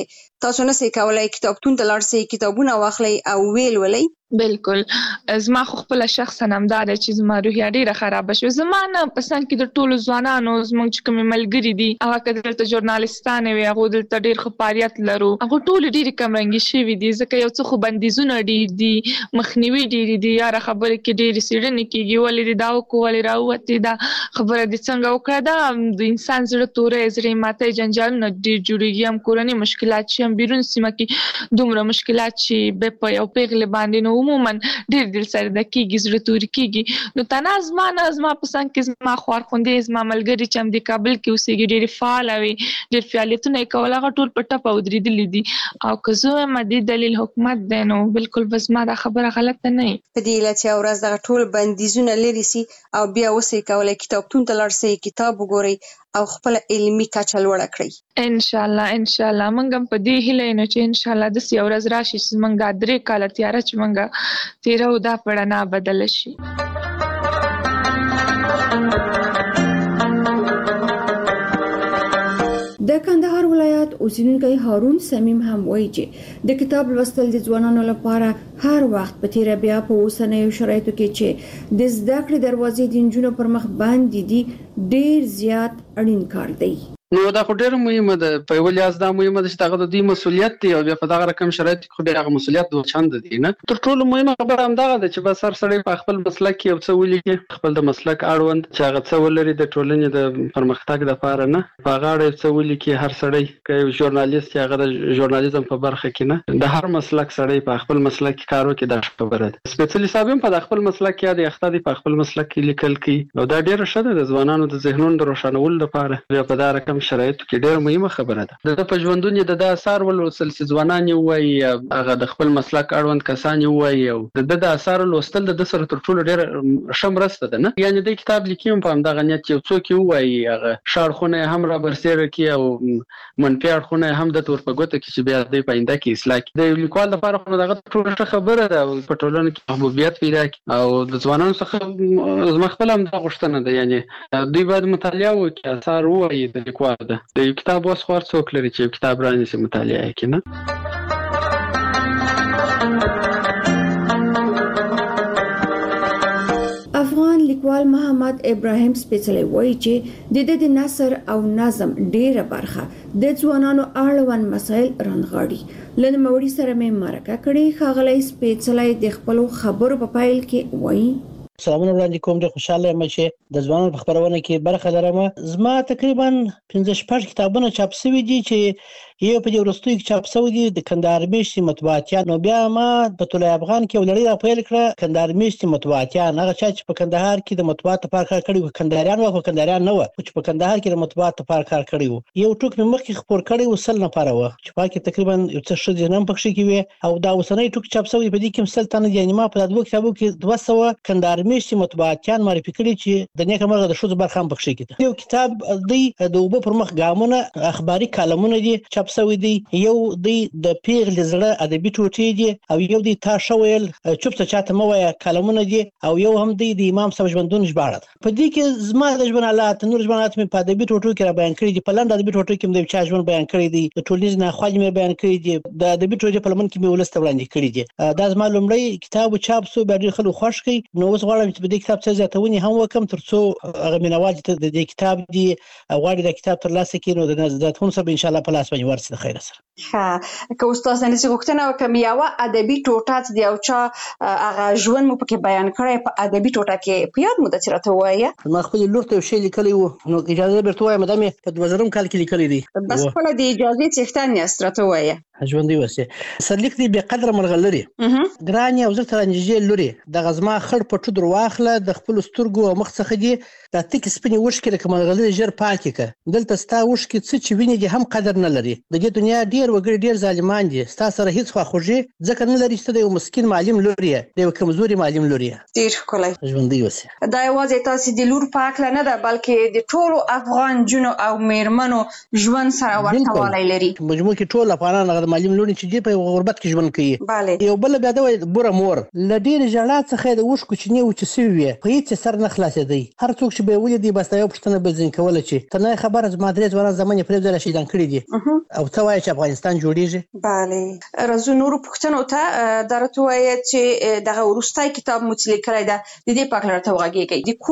تاسو نه سي کولای کتابتون ته لاړ سئ کتابونه واخلئ او ویل ولئ؟ بالکل زما خو خپل شخصا همدا ده چې زما روحیه ډیره خراب شوه. زما نه پسند کې د ټولو ځوانانو زموږ چې کوم ملګری دي هغه که دلته ژورنالیستان وي هغه دلته ډیر ښه فعالیت لرو هغه ټول ډیر کمرنګي شوي دي ځکه یو څه خو بندیزونه ډیر دي مخنیوي ډیر دي یاره خبرې کې ډیر سیړنې کېږي ولې دې دا وکړو ولې راووتې دا خبره دې څنګه وکړه دا د انسان زړه تورې زړې ماتې جنجالونه ډیر جوړېږي هم کورني مشکلات چې هم بیرون سیمه کې دومره مشکلات چې به په یو پیغلې باندې نو عموما ډیر دل سره د کېږي زړه تورې کېږي نو تنه زما پسند کې زما خوارخوندې زما ملګري چې هم د کابل کې اوسېږي ډېرې فعاله وي ډېر فعالیتونه یې کول هغه ټول په ټپه ودرېدلي دي او که زه وایم دې دلیل حکومت دی نو بالکل به زما دا خبره غلطه نه وي. په دې علت یوه ورځ دغه ټول بندیزونه لرې سي او بیا اوسئ کولی کتابتون ته لاړ سئ کتاب وګورئ او خپل علمي کچه لوړه کړئ. انشاءالله موږ هم په دې هیله یو چې انشاءالله داسې یو ورځ راشي چې موږ 3 کاله تیاره چې موږ تیره او دا پړنه بدله شي. د کندهار ولایت اوسیدونکی هارون سمیم هم وایي چې د کتاب لوستل د ځوانانو لپاره هر وخت په تیره بیا په اوسنیو شرایطو کې چې د زده کړې دروازې د نجونو پر مخ باندې دي ډیر زیات اړین کار دی. نو دا خو ډېر مهمه ده په یو لحاظ دا مهمه ده چې هغه د دوی مسؤلیت دی او بیا په دغه رقم شرایط خو ډېر هغه مسؤلیت دوه چنده دی نه تر ټولو مهمه خبره همدغه ده چې بس هر سړی په خپل مسلک کې یو څه ولیکي خپل د مسلک اړوند چې هغه څه ولري د ټولنې د پرمختګ لپاره نه په هغه اړه څه ولیکي هر سړی که یو ژورنالیست هغه د ژورنالیزم په برخه کې نه د هر مسلک سړی په خپل مسلک کې کار وکړي دا خبره ده. سپیشلی صاحب هم په خپل مسلک کې د اختیار په خپل مسلک کې لیکل کوي او دا ډېر ښه ده د ځوانانو د ذهنونو د روښانولو لپاره بیا په دا رقم شرایطو کې ډېر مهمه خبره ده. د په ژوندون د اثار ولوستل چې ځوانان یې وایي هغه د خپل مسلک اړوند کسان یې وایي او د اثار لوستل د سره تر ټولو ډېر ښه مرسته ده نه یعنې د کتاب لیکیم په همدغه نیت یو څوک یې ووایي هغه ښه اړخونه هم را برسېره کړي او منفي اړخونه هم درته ور په ګوته کړي چې بیا دوی په آینده کې اصلاح کړي. د لیکوال لپاره خو دغه ټوله ښه خبره ده او په ټولنه کې محبوبیت پیدا کړي او د ځوانانو څخه زما خپله همدا غوښتنه ده یعنې دوی باید مطالعه وکړي اثار ووایي د لیکوال ده د یو کتاب اوس خو هر څوک لري چې یو کتاب رانیسي مطالعه یې کړي نه. افغان لیکوال محمد ابراهیم سپیڅلی وایي چې د نثر او نظم ډیره برخه د ځوانانو اړوند مسایل رانغاړي. له نوموړي سره مې مرکه کړې ښاغلی سپیڅلی د خپلو خبرو په پیل کې وایي سلامونه وړاندې کوم ډېر خوشاله یم چې د ځوانانو په خپرونه کې برخه لرم. زما تقریبا 15 کتابونه چاپ شوي دي چې یو په دې وروستیو کې چاپ شوی دی د کندهار میشتې مطبوعاتیان نو بیا ما په طلوع افغان کې یو لړۍ راپیل کړه کندهار میشتې مطبوعاتیان هغه چا چې په کندهار کې د مطبوعاتو لپاره کار کړی و کندهاریان وو کندهاریان نه وو چې په کندهار کې د مطبوعاتو لپاره کار کړی و یو ټوک مې مخکې خپور کړی و 100 نفره وو چې پاکي تقریبا یو څه ښځې هم پکښې کې وي او دا اوسنی ټوک چاپ شوی په دې کې 100 تنه دي ما په دوه کتابو کې 200 کندهار میشتې مطبوعاتیان معرفي کړي چې د نیکه مرغه د ښځو برخه هم پکښې کې یو کتاب دی د اوبه پر مخ ګامونه اخباري کالمونه دي چاپ شوی دی یو دی د پیغلې زړه ادبي ټوټې دي او یو دی تا شویل چوپته چاته مو وایه کالمونه دي او یو هم دی د امام صاحب ژوندون ژباړه ده په دې کې زما د ژوند حالات نور ژوند حالات مې په ادبي ټوټو کې را بیان کړي دي په لنډ ادبي ټوټو کې مې د چا ژوند بیان کړی دی د ټولنیز ناخوالې مې بیان کړي دي د ادبي ټوټې په لمن کې مې ولس ته وړاندې کړي دي دا زما لومړی کتاب چاپ شو بیا ډېر خلک خوښ کړي نو اوس غواړم چې په دې کتاب څه زیاتونې هم وکړم تر څو هغه مینوال چې د دې کتاب دي غواړي د کتاب ترلاسه کړي نو د زیاتونو سره ان شاء الله په لاس باندې ورسي د خیر سره که استاد نن څه غوښتنه وکم یو ادبي ټوټه دی او چا هغه ژوند مو پکې بیان کړی په ادبي ټوټه کې په یاد مو د چرته وایي ما خپل لور ته شی لیکلی وو نو اجازه درته وایم مدام په 2000 کال کې لیکلی دی بس خپل د اجازه څښتن یاسترته وایي ژوندۍ وسه سرلیک دی به قدر مرغلري ګرانی او زه ترنجې لوري د غزما خړ پټو در واخله د خپل سترګو او مخ څخه دی د تک سپینی وشکې لکه مرغلري جر پاکه ک دلته ستا وشکې څه چې ویني دي هم قدر نه لري د دې دنیا ډیر وګړي ډیر ظالمان دي ستا سره هیڅ خواخوږي ځکه نه لري چې د یو مسکین معلم لوري د یو کمزوري معلم لوري ډیر کولای ژوندۍ وسه دا یوازې تاسو د لور پاک نه ده بلکې د ټولو افغان جنو او میرمنو ژوند سره ورته والی لري مجموع کې ټول افغانان د معلم لونی چې دی په غربت کې ژوند کوي. یو بل بیا د بوره مور ل ډیر ژړا څخه د وښ کوچنی و چې سوي په هیڅ سر نه خلاصېدی. هر څوک چې به ولې دی بس یو پښتنه به ځین کوله چې ته نه خبره زما درې ځوانان زمانه پرې ځل شي دان کړی دي او ته وایې چې افغانستان جوړیږي. بله راځو نور پښتنو ته درته وایي چې دغه ورستای کتاب مطالعه کړی دا د دې په اړه ته وغږیږي د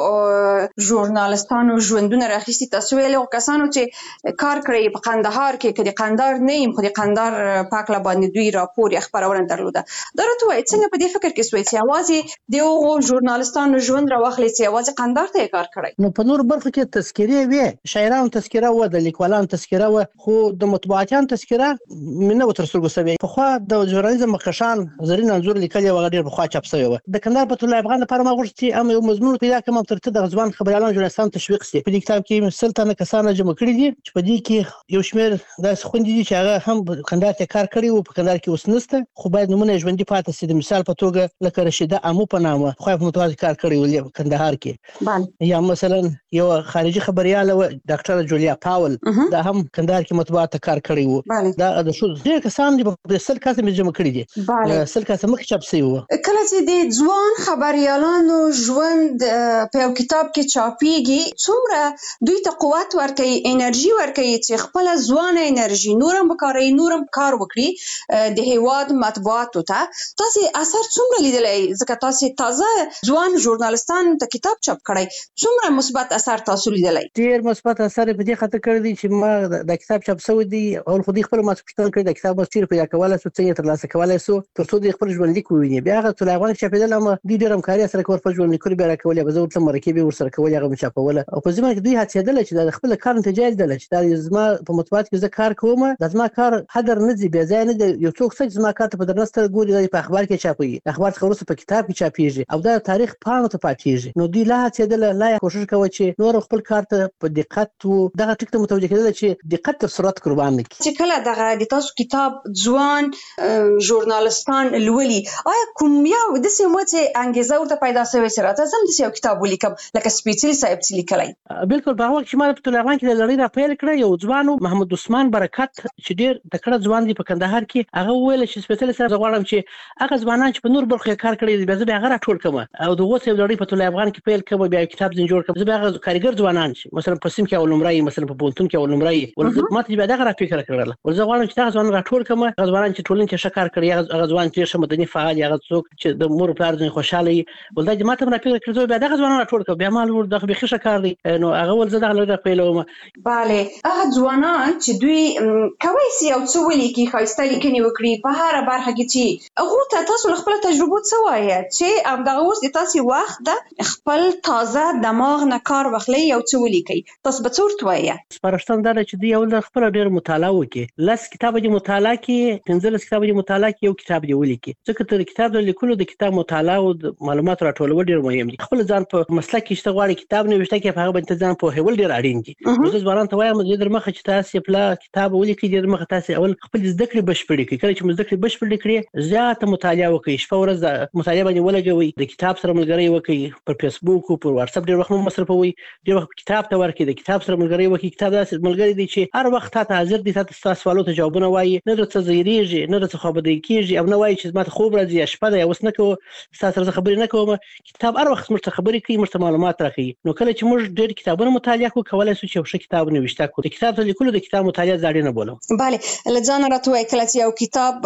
کومو ژورنالستانو ژوندونه راخیستي تاسو ویلو کسانو چې کار کړی په قندهار کې کدي قندهار نه يم خو د قندهار پاکله باندې دوی راپور خبرونه درلوده. درته وایي څنګه په دې فکر کې سوي چې اواز د ژورنالستانو ژوند راوخلي چې اواز قندهار ته کار کړی. نو په نور برخه کې تذکرې وي شاعرانو تذکره و د لیکوالانو تذکره و خو د مطبوعاتیانو تذکره منه وتر سترګو سوي. په خو د ژورنالیزم مخکشان زرین انزور لیکلي و غیر په خوا چاپ شوی و. د قندهار په ټول افغان لپاره ما غوښتي ام یو مضمون پیدا کوم تر ته د ځوان خبريالانو ژورنالستانو تشویق سي. په دې کتاب کې سلطنه کسانه جمع کړی دي چې په دې کې یو شمېر د خوندې دي چې هغه هم قندهار ته کار کړی و په قندهار کې اوس نسته خو باید نمونه ژوندۍ پاتې سي. د مثال په توګه لکه رشیده امو په نامه خو په متوازی کار کړی و قندهار کې. یا مثلا یو خارجي خبريال و ډاکټر جولیا پاول دا هم قندهار کې مطبوعات کار کړی و. دا د شو ډېر کسان دي په سل کسه جمع کړی دي. سل کسه مخ چاپ شوی و. کله چې د ځوان خبريالانو ژوند په یو کتاب کې چاپیږي څومره دوی ته قوت ورکوي انرژي ورکوي چې خپل ځوان انرژي نورم وکړي نورم کار وکړي د هیواد مطبوعاتو ته. تاسو اثر څومره لیدلای ځکه تاسو تازه ځوان ژورنالستان ته کتاب چاپ کړی څومره مثبت اثر تاسو لیدلای؟ ډیر مثبت اثر په دې خاطر کړی دی چې ما د کتاب چاپ شوی دی او خو دې خپل ماسپټن کړی د کتاب مستیر پیدا کولای سو څنګه تر لاسه کولای سو ترڅو د خپل ژوند لیک وویني. بیا هغه ټول افغان چاپیدل هم د ډیر همکاري سره کور په ژوند لیکل بیا کولای به زه ورته مرکه ور سره کولای هغه چاپوله او په ځمکه دوی هڅېدل چې د خپل کار نتیجه دل چې دا زما په مطبوعات کې زه کار کوم د زما کار هدر نه دی بیا ځای نه دی یو څوک چې زما کار ته په درنسته ګوري په اخبار کې چاپي اخبار څخه ورسره په کتاب کې چاپیږي او دا تاریخ پاڼو ته پاتېږي. نو دوی لا هڅېدل لا کوشش کوي چې نور خپل کار ته په دقت او دغه ټک ته متوجه کېدل چې دقت او سرعت قربان نکړي. چې کله دغه د تاسو کتاب ځوان ژورنالستان لولي آیا کوم یو د سیمه چې انګیزه ورته پیدا شوی سره تاسو هم د یو کتاب ولیکم لکه سپیڅلی صاحب چې لیکلای؟ بالکل په وخت چې ما په ټولغان کې د لړۍ را پیل کړ یو ځوان محمد عثمان برکت چې ډیر د کړه ځوان دی په کندهار کې هغه ویل چې سپیڅلی صاحب غواړم چې هغه ځوانان چې په نور برخه کار کړی بیا زه هغه راټول کوم او دغه څه لړۍ په ټول افغان کې پیل کوم بیا کتاب ځین جوړ کوم زه هغه کاریګر ځوانان مثلا په سیم کې اول نمرې مثلا په پونتون کې اول نمرې ما ته بیا دغه را فکر کړل ولزه غواړم چې هغه ځوان راټول کوم هغه ځوانان چې ټولنې کې شکار کړی هغه ځوان چې مدني فعال هغه څوک چې د مور پلار ځین خوشاله ولدا ما ته را فکر کړو بیا دغه ځوانان راټول کوم بیا مال ور دغه به شکار دی نو هغه ولزه دغه لړۍ پیلوم. bale هغه ځوانان چې دوی کوي سي او څو ولیکي خاصه لیکنې وکړي په هر برخه کې چې هغه تاسو خپل تجربه څه وایي چې همدغه اوس د تاسو وخت د خپل تازه دماغ نه کار واخلي او څه ولیکي تاسو به څورت وایي؟ سپارښتنه ده چې دی یو خپل ډیر مطالعه وکړي لس کتاب د مطالعه کې 15 کتاب د مطالعه کې یو کتاب دی ولیکي ځکه تر کتاب د لیکلو د کتاب مطالعه او د معلومات راټولول ډیر مهم دي. خپل ځان په مسلک کې شته غواړي کتاب نوښته کې په هغه باندې ځان په هول ډیر اړین دي. زه ځوانان ته وایم د درمخه چې تاسو په کتاب ولیکي د درمخه تاسو اول خپل زده کړې بشپړې کړئ کله چې زده کړې بشپړې کړئ زیاته مطالعه وکړئ شپه ورځ د مطالعه باندې ولګوي د کتاب سره ملګری وکړئ پر فیسبوک او پر واتس اپ ډیر وخت مصرفوي ډیر وخت کتاب ته ورکړئ د کتاب سره ملګری وکړئ کتاب داسې ملګری دی چې هر وخت تاسو حاضر دي تاسو سوالو ته جوابونه وایي نه درته زیریږي نه درته خوابدي کیږي او نه وایي چې ماته خوب راځي شپه ده اوس نه کوم تاسو سره خبرې نه کوم کتاب هر وخت مرته خبرې کوي مرته معلومات راکوي. نو کله چې موږ ډېر کتابونه مطالعه کوو کولای شو چې یو ښه کتاب نوښته کړو. د کتاب لیکلو د کتاب مطالعه ځاړي نه بولم. bale لځان راته کله چې یو کتاب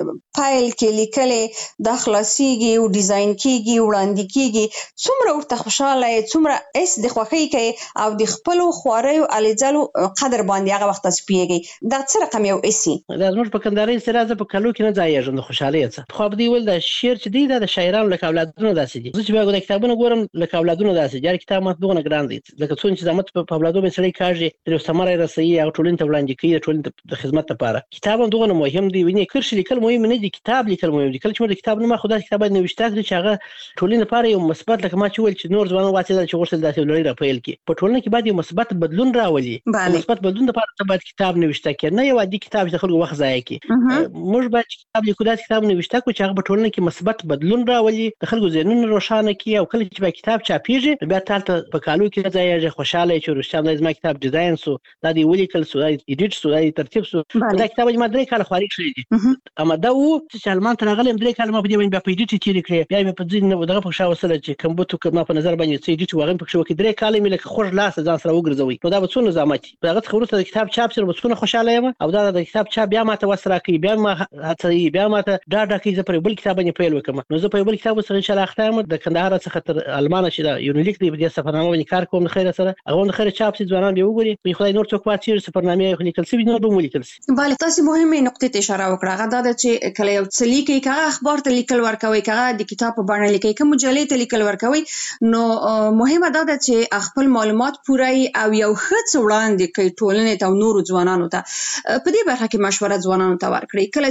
فایل کې لیکلې د خلاصيږي او ډیزاین کیږي وړاندې کیږي څومره ورته خوشاله څومره اس د خوخي کوي او د خپل خواريو الیزلو قدر باندې هغه وخت سپیږي دا څه رقم یو اسي دا زموږ په کندهاري سره ز په کلو کې نه ځایږم د خوشاله څه خو به دی ول د شعر چې دی د شاعرانو لکه اولادونو داسې دي. زه چې به د کتابونو ګورم لکه اولادونو داسې جار کتاب ماته دغه ګران دي لکه څون چې زمت په اولادو به سړی کاږي د ثمره رسي او ټولنې ته وړاندې کوي ټولنې د خدمت لپاره کتاب دغه مهم دی ویني کرش لیکل مهم نه دي کتاب لیکل مهم دي. کله چې د کتاب نه خدای کتاب نه وشته چې هغه ټولنې لپاره یو مثبت لکه ما چې ول چې نور ځوانان واسي چې ورسل داسې لري را پیل کی په ټولنه کې باید یو مثبت بدلون راولي. مثبت بدلون لپاره باید کتاب نه وشته کې نه یو عادي کتاب چې خلکو وخت ضایع کوي. موږ باید کتاب لیکو داسې کتاب نه وشته کو چې هغه په ټولنه کې مثبت بدلون راولي د خلکو ذهنونه روښانه کړي او کله چې کتاب چاپیږي بیا تاسو په کالو کې ځای خوشاله چې ورسته زما کتاب ډیزاین سو دا دی ولیکل سو دا ایډیټ سو دا ترتیب سو دا کتاب ما 3 کال خواري کړی دي اما دا و چې المان ته راغلم 3 کال ما په دې باندې په ایډیټ تیر کړی بیا مې په ځین دغه په شاوسله چې کمبوتو کما په نظر باندې چې ایډیټ وغم پکې وکړي 3 کال مې لکه خوش لاس ځان سره وګرځوي نو دا به څونه زامتي هغه خبره د کتاب چاپ سره څونه خوشاله یم او دا د کتاب چاپ بیا ماته وسره کوي بیا ما هڅوي بیا ماته دا کوي زه پر بل کتاب باندې پیل وکم نو زه په بل کتاب سره ان شاء الله اختم د کندهار څخه تر المان چې دا یونیلیک دی په دې سفرنامه باندې کار کوم خیر سره هغه د خیر چاپ سي ځوانان به وګوري په خدای نور څوک واچي سفرنامه خو لیکل سي نو به ولیکل سي bale تاسو مهمه نقطه ته اشاره وکړه هغه دا چې کله یو څه لیکي کغه اخبار ته لیکل ورکوي کغه د کتاب په باندې لیکي کوم مجلې ته لیکل ورکوي نو مهمه دا چې خپل معلومات پوره او یو خص وړاندې کوي ټولنې ته نور ځوانانو ته په دې برخه کې مشوره ځوانانو ته ورکړي کله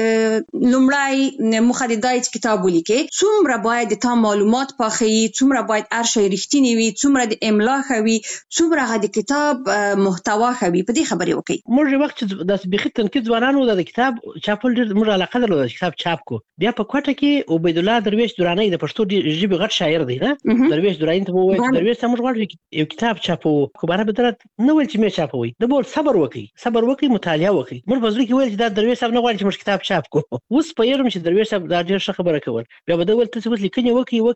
چې لومړی مخددای کتاب ولیکي څومره باید د تام معلومات پاخي څومره باید ارشي رښتینی وي څومره د املا خوي څومره د کتاب محتوا خوي په دې خبرې وکي موږ وخت د بخښت تنقید ځوانانو د کتاب چاپل ډېر موږ علاقه درلوده د کتاب چاپ کو بیا په کوټه کې عبید الله درویش درانی د پښتو ژبې غټ شاعر دی نه درویش درانی ته وایي درویش موږ غواړو یو کتاب چاپو خو بار به درت نو ول چې مې چاپوي د بول صبر وکي مطالعه وکي موږ په ځل کې ویل چې دا درویش صاحب نه غواړي چې موږ کتاب چاپ کو اوس په یوه چې درویش صاحب دا ډېر ښه خبره کول بیا به ول تاسو لیکنه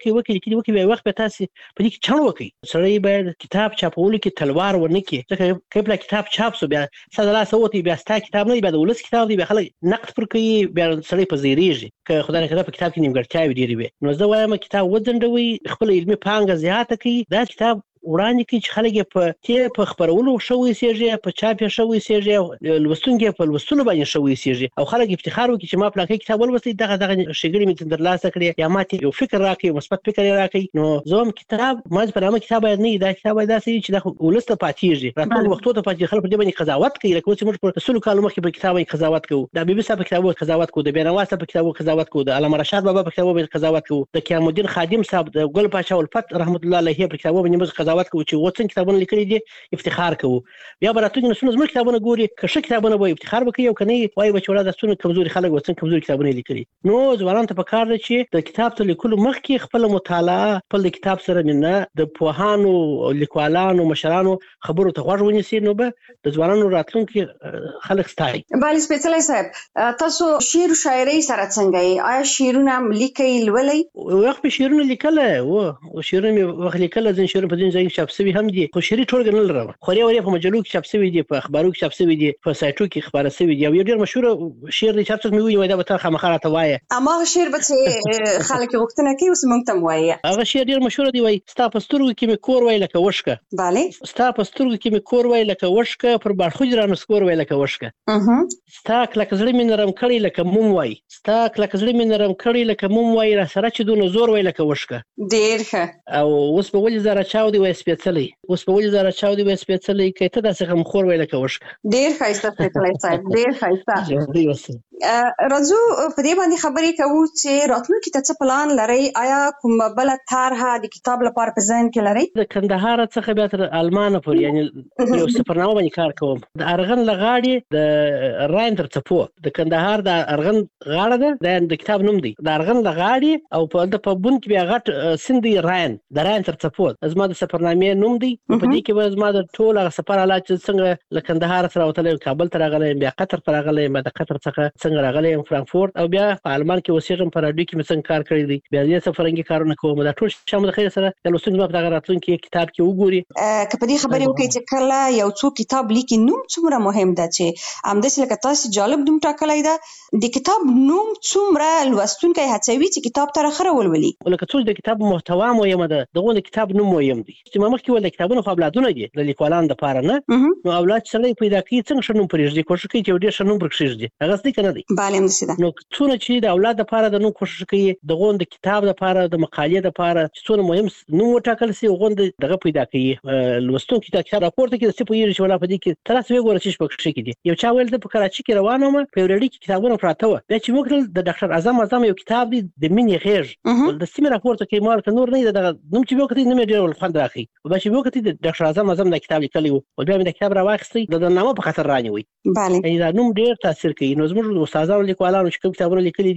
وکي بیا وخت به تاسو په دې کې چڼ وکي سړی باید کتاب چاپول کې تلوار ونه کی ځکه کله کتاب چاپ سو بیا ساده سوتي بیا ستا کتاب نه بیا د ولس کتاب دی بیا خلک نقد پر کوي بیا سړی په زیریږي که خدای نه کړه په کتاب کې نیمګړتیاوې ډېرې وي نو زه وایم کتاب وځنډوي خپل علمي پانګه زیاته کړي دا کتاب وړاندې کې چې خلک په خبرولو شوی سیږي په چاپ شوی سیږي لوستونکي په لوستلو باندې شوی سیږي او خلک افتخار وکړي چې ما پلاکې کتاب ولوستي دغه شګړې مې ترلاسه کړې یا ماته یو فکر راکړي مثبت فکر راکړي نو زوم کتاب ما په نامه کتاب نه دا کتاب دا سې چې د ولست پاتېږي راتلو وختو ته پاتې خلک په دې باندې قضاوت کوي لکه چې موږ په رسول کالو مخکې په کتاب باندې قضاوت کوو د بیبي صاحب په کتاب قضاوت کوو د بینوا صاحب په کتاب قضاوت کوو د علامه رشاد بابا په کتاب باندې قضاوت کوو د قیام الدین خادم صاحب د ګل پاچا الفت رحمت الله علیه په کتاب باندې قضاوت کوو چې وڅن کتابونه لیکلي دي افتخار کوو بیا براتونی نسونه زموږ کتابونه ګوري که ښه کتابونه به افتخار وکړي او کني وایي بچوړه د ستونو کمزوري خلک وڅن کمزوري کتابونه لیکلي نو ځوانان ته پکار دي چې د کتاب ته لیکلو مخکې خپل مطالعه خپل د کتاب سره نه د پوهانو لیکوالانو مشرانو خبرو ته غوږ ونیسي نو به د ځوانانو راتلونکي خلک ستایي bale سپیڅلی صاحب تاسو شعر او شاعري سره څنګه یې آیا شعرونه لیکي لولي وخت په شعرونه لیکل او شعرونه وخت لیکل ځین شعر په دې ځای کې چاپ شوی هم دي خو شعري ټولګه نه لرم خو یې په مجلو کې چاپ شوی دي په اخبارو کې چاپ شوی دي په سایټو کې خبره شوی دي یو ډېر مشهور شعر دی چې تاسو مې وایي دا به تاسو خامخا راته وایي اما شعر به چې خلک وختونه کوي اوس موږ ته وایي هغه شعر ډېر مشهور دی وایي ستا په سترګو کې مې کور وای لکه وشکه bale ستا په سترګو کې مې کور وای لکه وشکه پر باړخوج رانو سکور وای لکه وشکه ستا کلک زړه مې نرم کړی لکه موم وای ستا کلک زړه مې نرم کړی لکه موم وای را سره چې دونه زور وای لکه وشکه ډېر ښه او اوس په ولې زره چاو دی وای سپېڅلی اوس په ولې زره چاو دی وای سپېڅلی کته داسې غم خور وای لکه وشکه ډېر ښایسته سپېڅلی صاحب ډېر ښایسته راځو په دې باندې خبرې کوو چې راتلونکي ته څه پلان لري آیا کوم بل طرحه د کتاب لپاره په ذهن کې لري د کندهار څخه بیا تر المان پورې یعنی یو سفرنامه باندې کار کوم د ارغن لغاړي د راین تر څپو د کندهار د ارغن غاړه ده د کتاب نوم دی د ارغن لغاړي او په بون کې بیا غټ سندي راین د راین تر څپو زما د سفرنامې نوم دی په دې کې به زما د ټول سفر حالات څنګه له کندهار سره وتل کابل ته راغلی بیا قطر ته راغلی بیا د قطر څخه څنګه راغلی فرانکفورت او بیا په المان کې اوسېږم په راډیو کې مې څنګه کار کړی دی بیا دې سفرنګي کارونه کوم دا ټول شامل خیر سره د لوستونکو په دغه راتلونکي کتاب کې وګوري که په دې خبرې وکړي چې کله یو څوک کتاب لیکي نوم څومره مهم ده چې همداسې لکه تاسو جالب نوم ټاکلی ده د کتاب نوم څومره لوستونکی هڅوي چې کتاب ته راخره ولولي لکه څوک د کتاب محتوا مهمه ده دغه د کتاب نوم مهم دی چې ما مخکې ول د کتابونو خو اولادونه دي د لیکوالانو لپاره نه نو اولاد سره پیدا کوي څنګه شنو پرېږدي کوشش کوي چې ډېر شنو پرېږدي هغه څه کنه دی bale همداسې ده نو څونه چې د اولاد لپاره د نوم کوشش کوي دغه د کتاب لپاره د مقالې لپاره څونه مهم نوم وټاکل سي غوند دغه پیدا کوي لوستونکي د کتاب راپورته کې د څه پوهیږي چې ولا په دې کې تر څه وګورئ چې پکې کې دي یو چا ویل د کراچي کې روانم په ورډي کې کتابونه پراته و بیا چې موږ د ډاکټر اعظم یو کتاب دی د مینې غېږ د سیمه راپورته کې مال ک نور نه دغه نوم چې وکړي نه مې ډېر خوند راخي او بیا چې وکړي د ډاکټر اعظم د کتاب لیکلی او بیا مې د کتاب راوخستي د نامه په خاطر رانیوي bale دا نوم ډېر تاثیر کوي نو زموږ استادانو لیکوالانو چې کوم کتابونه لیکلي دي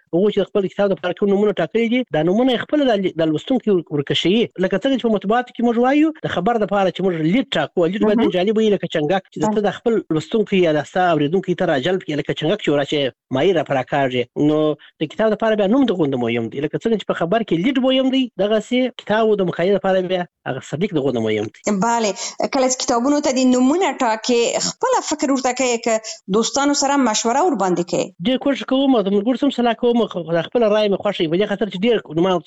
هغه چې خپل کتاب لپاره کوم نمونه ټاکلي دي دا نمونه خپل د لوستونکو ورکشي لکه څنګه چې په مطبوعاتو کې موږ وایو د خبر لپاره چې موږ لیډ ټاکو لیډ باید جالب وي لکه چنګاک چې د خپل لوستونکو یا د اوریدونکو ته راجلب کړي لکه چنګاک چې ورچې مایره پر کارږي نو د کتاب لپاره بیا نوم د غوند مهم دی لکه څنګه چې په خبر کې لیډ مهم دی دغه سي کتاب د مخاطب لپاره بیا هغه صدیق د غوند مهم دی bale کله چې کتابونو ته د نمونه ټاکي خپل فکر ورته کوي ک دوستانو سره مشوره ور باندې کوي د کوشش کوم د مرګور سم صلاح کوم خپل رائے مې خوښي په دې خاطر چې ډیر نو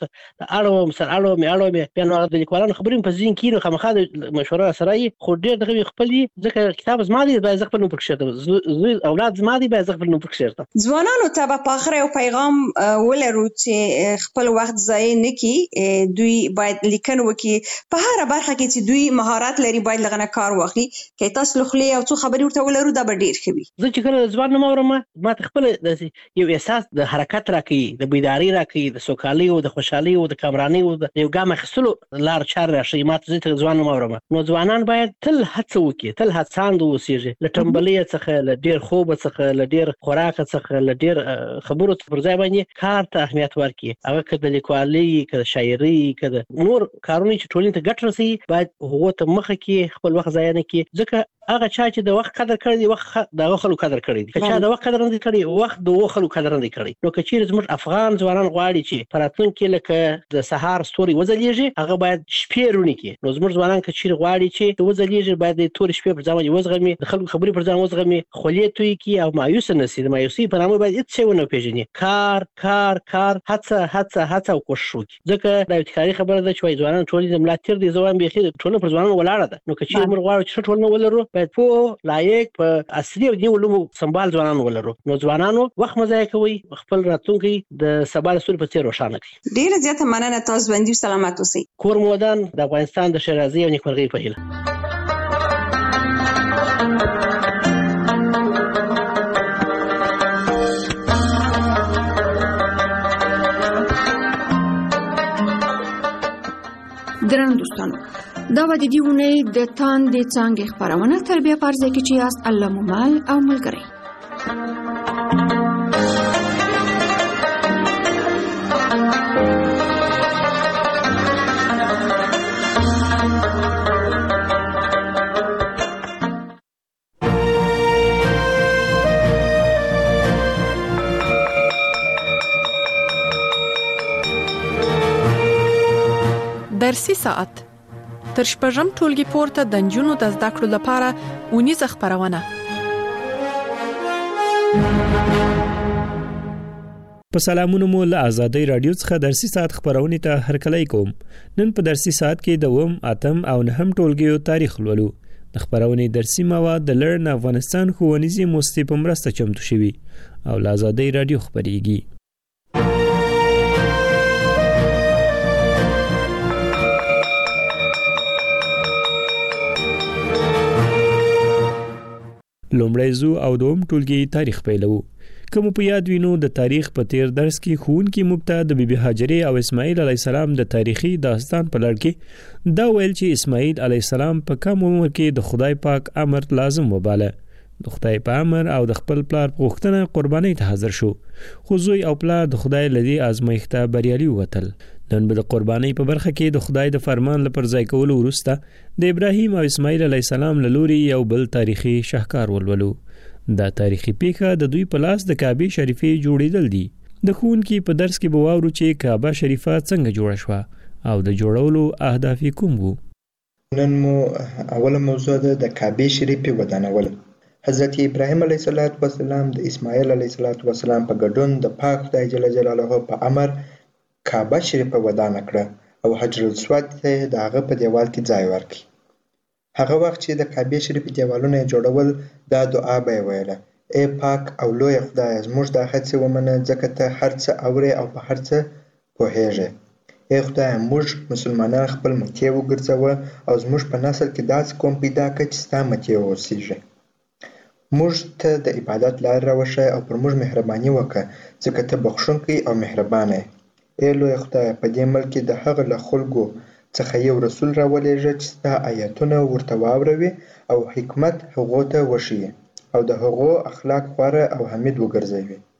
اړو مې بیا نو د لیکوالانو خبرې په ځین کې نو خامخا مشوره سره خو ډیر دغه خپل ځکه کتاب زما دی باید خپل نو پکښته اولاد زما دی باید خپل نو پکښته ځوانانو ته په اخر یو پیغام ولرو چې خپل وخت ضایع نه کړي دوی باید لیکنه وکړي په هر برخه کې چې دوی مهارت لري باید لغنه کار واخلي کې تاسو خپل یو څه خبرې ورته ولرو دا به ډیر ښه وي زه چې کله ځوان نه مورم ما ته خپل یو احساس د حرکت راکړي د بیداری راکړي د سوکالۍ او د خوشحالۍ او د کامرانۍ او د یو ګام اخیستلو لار چار راشي ما ته زه ځوان نه مورم نو ځوانان باید تل هڅه وکړي تل هڅاند اوسېږي له ټنبلۍ څخه له ډیر خوب څخه له ډیر خوراک څخه له ډیر خبرو پر ځای باندې کار ته اهمیت ورکړي هغه کله لیکوالۍ کله شاعري کله نور کارونه چې ټولنې ته ګټه رسوي باید هغه ته مخه کې خپل وخت ضایع نه کړي ځکه هغه چا چې د وخت قدر کړی دی وخت د خلکو قدر کړی دی چې د وخت قدر نه کړی وخت د خلکو قدر نه کړی نو کچیر زموږ افغان ځوانان غواړي چې پراتون کې لکه د سهار ستوري وځلېږي هغه باید شپې رونی کې نو زموږ ځوانان کچیر غواړي چې وځلېږي باید د تور شپې پر ځای وزغمي د خلکو خبرې پر ځای وزغمي خولې توي کې او مایوس نه سي د مایوسي په نامه باید هیڅ څه ونه پیژني کار هڅه او کوشش وکړي ځکه دا ابتکاري خبره ده چې ځوانان ټول د ملاتړ دي ځوان به ټول پر ځوانان ولاړه ده نو کچیر موږ غواړو چې ټول نه ولرو باید په لایق په اصلي او دی علومو سمبال ځوانان ولرو نو ځوانانو وخت مزای کوي خپل راتلونکي د سبا سوري په څیر روښانه کړي ډیره زیاته مننه تاسو باندې سلامات اوسئ کور مودان د افغانستان د شیرازي او نیکمرغي په هیله درنو دوستانو دا و د دې اونۍ د تاندې څانګې خپرونه تر بیا پرځای کې چې یاست الله مو مل او ملګری درسي ساعت تر شپږم ټولګي پورته د نجونو د زده کړو لپاره اونیزه خپرونه په سلامونو مو له آزادۍ رادیو څخه درسي ساعت خبرونه ته هرکلی کوم نن په درسي ساعت کې د اتم او نهم ټولګیو تاریخ لولو د خبرونه درسي مواد د لرن افغانستان ښوونیزي موسسې په مرسته چمتو شوي او له آزادۍ رادیو خبريږي لومړی زو او دوم ټولګي تاریخ پیلو کوم په یاد وینو د تاریخ په تیر درس کې ښوونکي مبتدا د بیبي هاجرې او اسماعیل علی السلام د تاریخي داستان په لړ کې دا ویل چې اسماعیل علی السلام په کم عمر کې د خدای پاک امر لازم وباله د خدای په امر او د خپل پلار په غوښتنه قرباني ته حاضر شو خو زوی او پلار د خدای لدی آزمایښته بریالي وتل نن به د قرباني په برخه کې د خدای د فرمان لپاره ځای کول ورسته د ابراهیم او اسماعیل علی السلام له لوري یو بل تاریخي شاهکار ولولو دا تاریخي پیښه د دوی په لاس د کعبه شریفه جوړیدل دي د ښوونکي په درس کې بواورو چې کعبه شریفه څنګه جوړه شوه او د جوړولو اهداف کوم وو نن مو اوله موضوع ده د کعبه شریفه ودانول حضرت ابراهیم علیه السلام د اسماعیل علیه السلام په ګډون د پاک خدای جل جلاله په امر کعبه شریفه ودانه کړه او حجر الاسود ته د هغه په دیوال کې ځای ورکړ هغه وخت چې د کعبه شریفه دیوالونه جوړول دا دعا به ویله ای پاک او لوی خدای زموږ د هڅې ومنه ځکه ته هر څه اورې او په هر څه پوهېږې ای خدای موږ مسلمانان خپل مکې وګرځوه او زموږ په نسل کې داسې قوم پیدا کړه چې ستا مکې واوسېږي موږ ته د عبادت لار راوښیه او پر موږ مهرباني وکړه ځکه ته بخښونکی او مهربانه یې ای لوی خدای په دې ملک کې د هغه له خلکو څخه یو رسول راولېږه چې ستا آیاتونه ورته واوروي او حکمت هغو ته وښیي او د هغو اخلاق غوره او حمید وګرځوي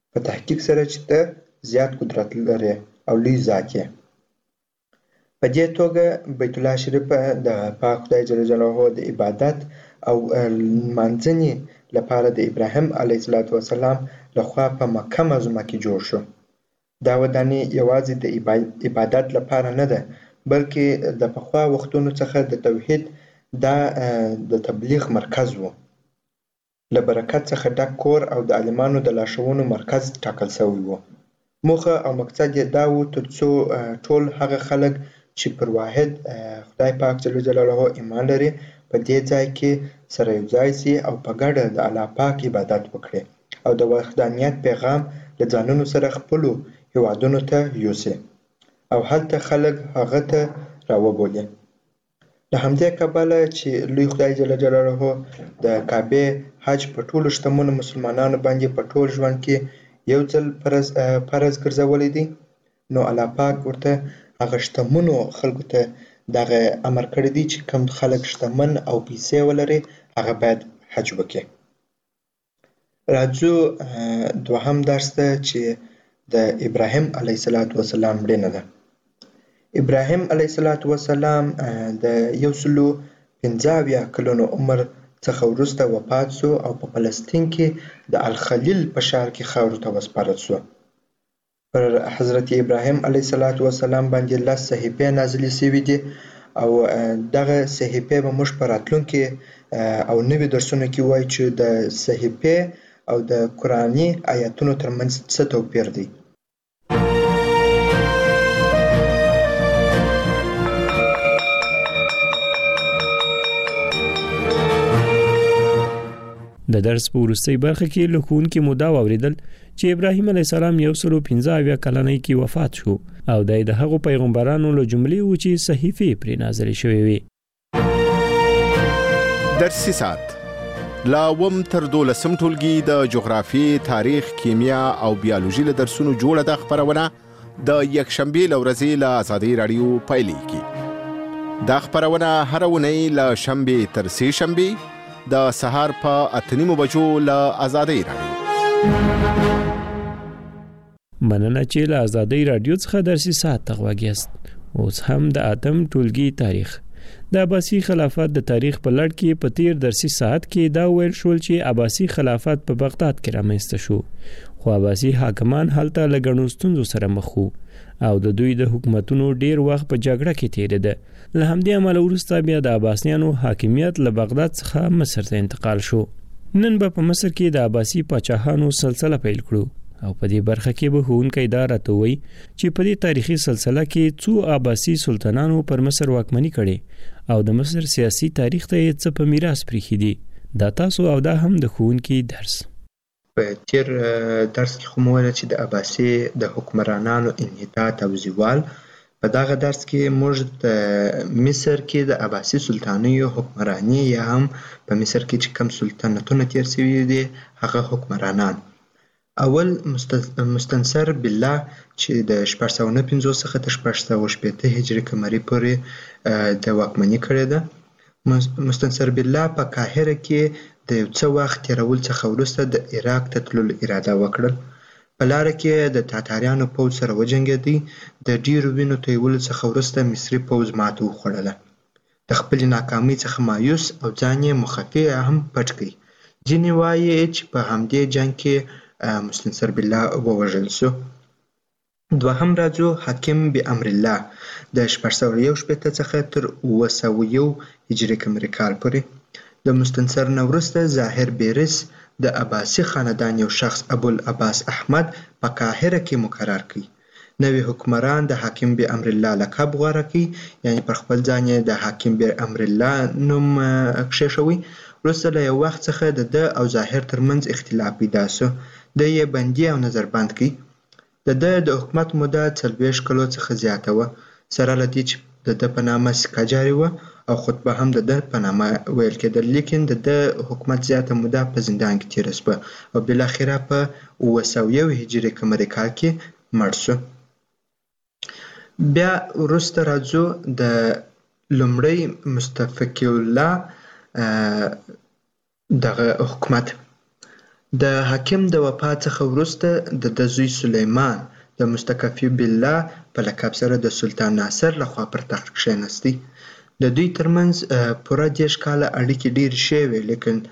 په تحقیق سره چې ته زیات قدرت لري او لوی ذات یې. په دې توګه بیت الله شریف د پاک خدای جل جلاله د عبادت او لمانځنې لپاره د ابراهیم علیه السلام لخوا په مکه معظمه کې جوړ شو. دا ودانۍ یوازې د عبادت لپاره نه ده، بلکې د پخوا وختونو څخه د توحید د تبلیغ مرکز و. له برکت څخه ډک کور او د عالمانو د لارښوونو مرکز ټاکل شوی و. موخه او مقصد یې دا و ترڅو ټول هغه خلک چې پر واحد خدای پاک جل جلاله ایمان لري په دې ځای کې سره یو ځای سي او په ګډه د الله پاک عبادت وکړي او د وحدانیت پیغام له ځانونو سره خپلو هیوادونو ته یوسي او هلته خلک هغه ته راوبولي. له همدې کبله چې لوی خدای جل جلاله د کعبې حج په ټولو شتمنو مسلمانانو باندې په ټول ژوند کې یو ځل فرض ګرځولی دی، نو الله پاک ورته هغه شتمنو خلکو ته دغه امر کړی دی چې کوم خلک شتمن او پیسې ولري هغه باید حج وکړي. راځو دوهم درس ته چې د ابراهیم علیه السلام مړینه ده. ابراهیم علیه السلام د 115 کلونو عمر څخه وروسته وفات شو او په فلسطین کې د الخلیل په ښار کې خاورو ته وسپارل شو. پر حضرت ابراهیم علیه السلام باندې 10 صحیفې نازلې شوې دي او دغه صحیفې به موږ په راتلونکي او نوي درسونو کې وایو چې د صحیفې او د قرآني آیاتونو ترمنځ څه توپیر دی. د درس په وروستۍ برخه کې له ښوونکي مو دا واورېدل چې ابراهیم علیه السلام 115 کلنۍ کې وفات شو او د هغو پیغمبرانو له جملې و چې صحیفې پرې نازلې شوې وې. درسي ساعت لا وم تر 12 ټولګي د جغرافي، تاریخ، کیمیا او بیولوژي له درسونو جوړه د خبرونه د یکشنبه لورځي له آزادۍ رادیو پایلیږي. دا خبرونه هر ونی له شنبه تر سه شنبه د سهار په 8:30 بجو له آزادۍ رادیو. مننه چې له آزادۍ رادیو څخه درسي ساعت تغواګیست. اوس هم د اتم ټولګي تاریخ د عباسی خلافت د تاریخ په لړ کې په تیر درسي ساعت کې دا ویل شول چې عباسی خلافت په بغداد کې رامنځته شو، خو عباسی حاکمان هلته له ګڼو ستونزو سره مخ وو او د دوی د حکومتونو ډیر وخت په جګړه کې تیریده. له همدې امله وروسته بیا د عباسیانو حاکمیت له بغداد څخه مصر ته انتقال شو. نن به په مصر کې د عباسی پاچاهانو سلسله پیل کړو او په دې برخه کې به ښوونکی دا راته وایي چې په دې تاریخي سلسله کې څو عباسی سلطانانو پر مصر واکمني کړې او د مصر سیاسي تاریخ ته یې څه په میراث پریښي دي. دا تاسو او دا هم د ښوونکي درس. په تیر درس کې خو مو ویل چې د عباسی د حکمرانانو انحطاط او زوال. په دغه درس کې موږ د مصر کې د عباسی سلطانیو حکمرانی یا هم په مصر کې چې کوم سلطنتونه تیر شوي دي هغه حکمرانان. اول مستنصر بالله چې د 1450 څخه تر 1460 هجري قمري پورې د واکمني کړې ده. مستنصر بالله په قاهره کې د یو څه وخت تیرول څخه وروسته د عراق ته تللو اراده وکړل. په لاره کې د تاتاریانو پوځ سره وجنګېدی. د ډیرو وینو تویولو څخه وروسته مصري پوځ ماته وخوړله. د خپلې ناکامۍ څخه مایوس او ځان یې مخفي هم پټ کړ. ځینې وایي چې په همدې جنګ کې مستنصر بالله ووژل شو. دوهم راځو حاکم بامر الله د 1461 څخه تر 901 هجري قمري کال پورې. د مستنصر نه وروسته ظاهر بیرس د عباسی خاندان یو شخص ابوالعباس احمد په قاهره کې مقرر کړ. نوی حکمران د حاکم بامر الله لقب غوره کړ، یعنی پر خپل ځان یې د حاکم بامر الله نوم کښېښوی. وروسته له یو وخت څخه د او ظاهر ترمنځ اختلاف پیدا شو. د یې بندي او نظربند کړ. د حکومت موده 40 کلو څخه زیاته وه، سره له دې چې د په نامه سکه جاري وه او خطبه هم د په نامه ویل کېدل، لیکن د حکومت زیاته موده په زندان کې تیره شوه او بالاخره په 901 هجري قمري کال کې مړ شو. بیا وروسته راځو د لومړی مستفقی الله دغه حکومت. د حاکم د وفات څخه وروسته د زوی سلیمان د مستکفی بالله په لقب سره د سلطان ناصر لخوا پر تخت کښېنستی. د دوی ترمنځ پوره 10 کاله اړیکې ډېرې ښې وې،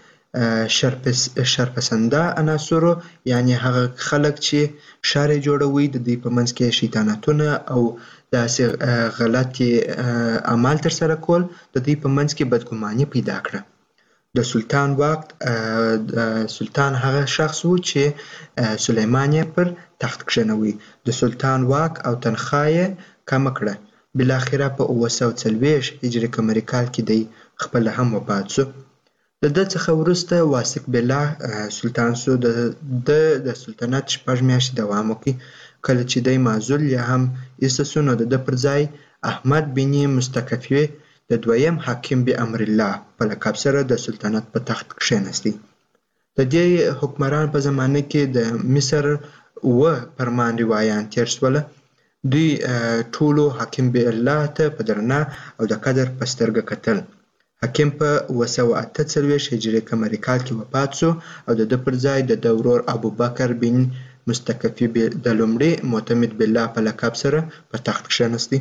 لیکن شرپسنده عناصرو یعنی هغه خلک چې ښار یې جوړوي د دوی په منځ کې شیطانتونه او داسې غلطې اعمال ترسره کول د دوی په منځ کې بدګماني پیدا کړه. د سلطان واک سلطان هغه شخص و چې سلیمان یې پر تخت کښېنوي. د سلطان واک او تنخواه یې کمه کړه. بالاخره په 940 هجري قمري کال کې دی خپله هم وفات شو. د ده څخه وروسته واثق بالله سلطان شو. د سلطنت 6 میاشتې دوام وکړي. کله چې دی معزول یا هم ایسته شو، نو د ده پر ځای احمد بن مستکفی د دویم حاکم به امر الله په لقب سره د سلطنت په تخت کښېنستی. د دې حکمران په زمانه کې د مصر فرمان روایان تیر شول. دوی ټولو حاکم به الله ته په درنه او د قدر په سترګه کتل. حاکم په 948 هجري قمري کال کې وفات شو او د ده پر ځای د ده ورور ابوبکر بن مستکفی د لومړي معتمد بالله په لقب سره په تخت کښېنستی.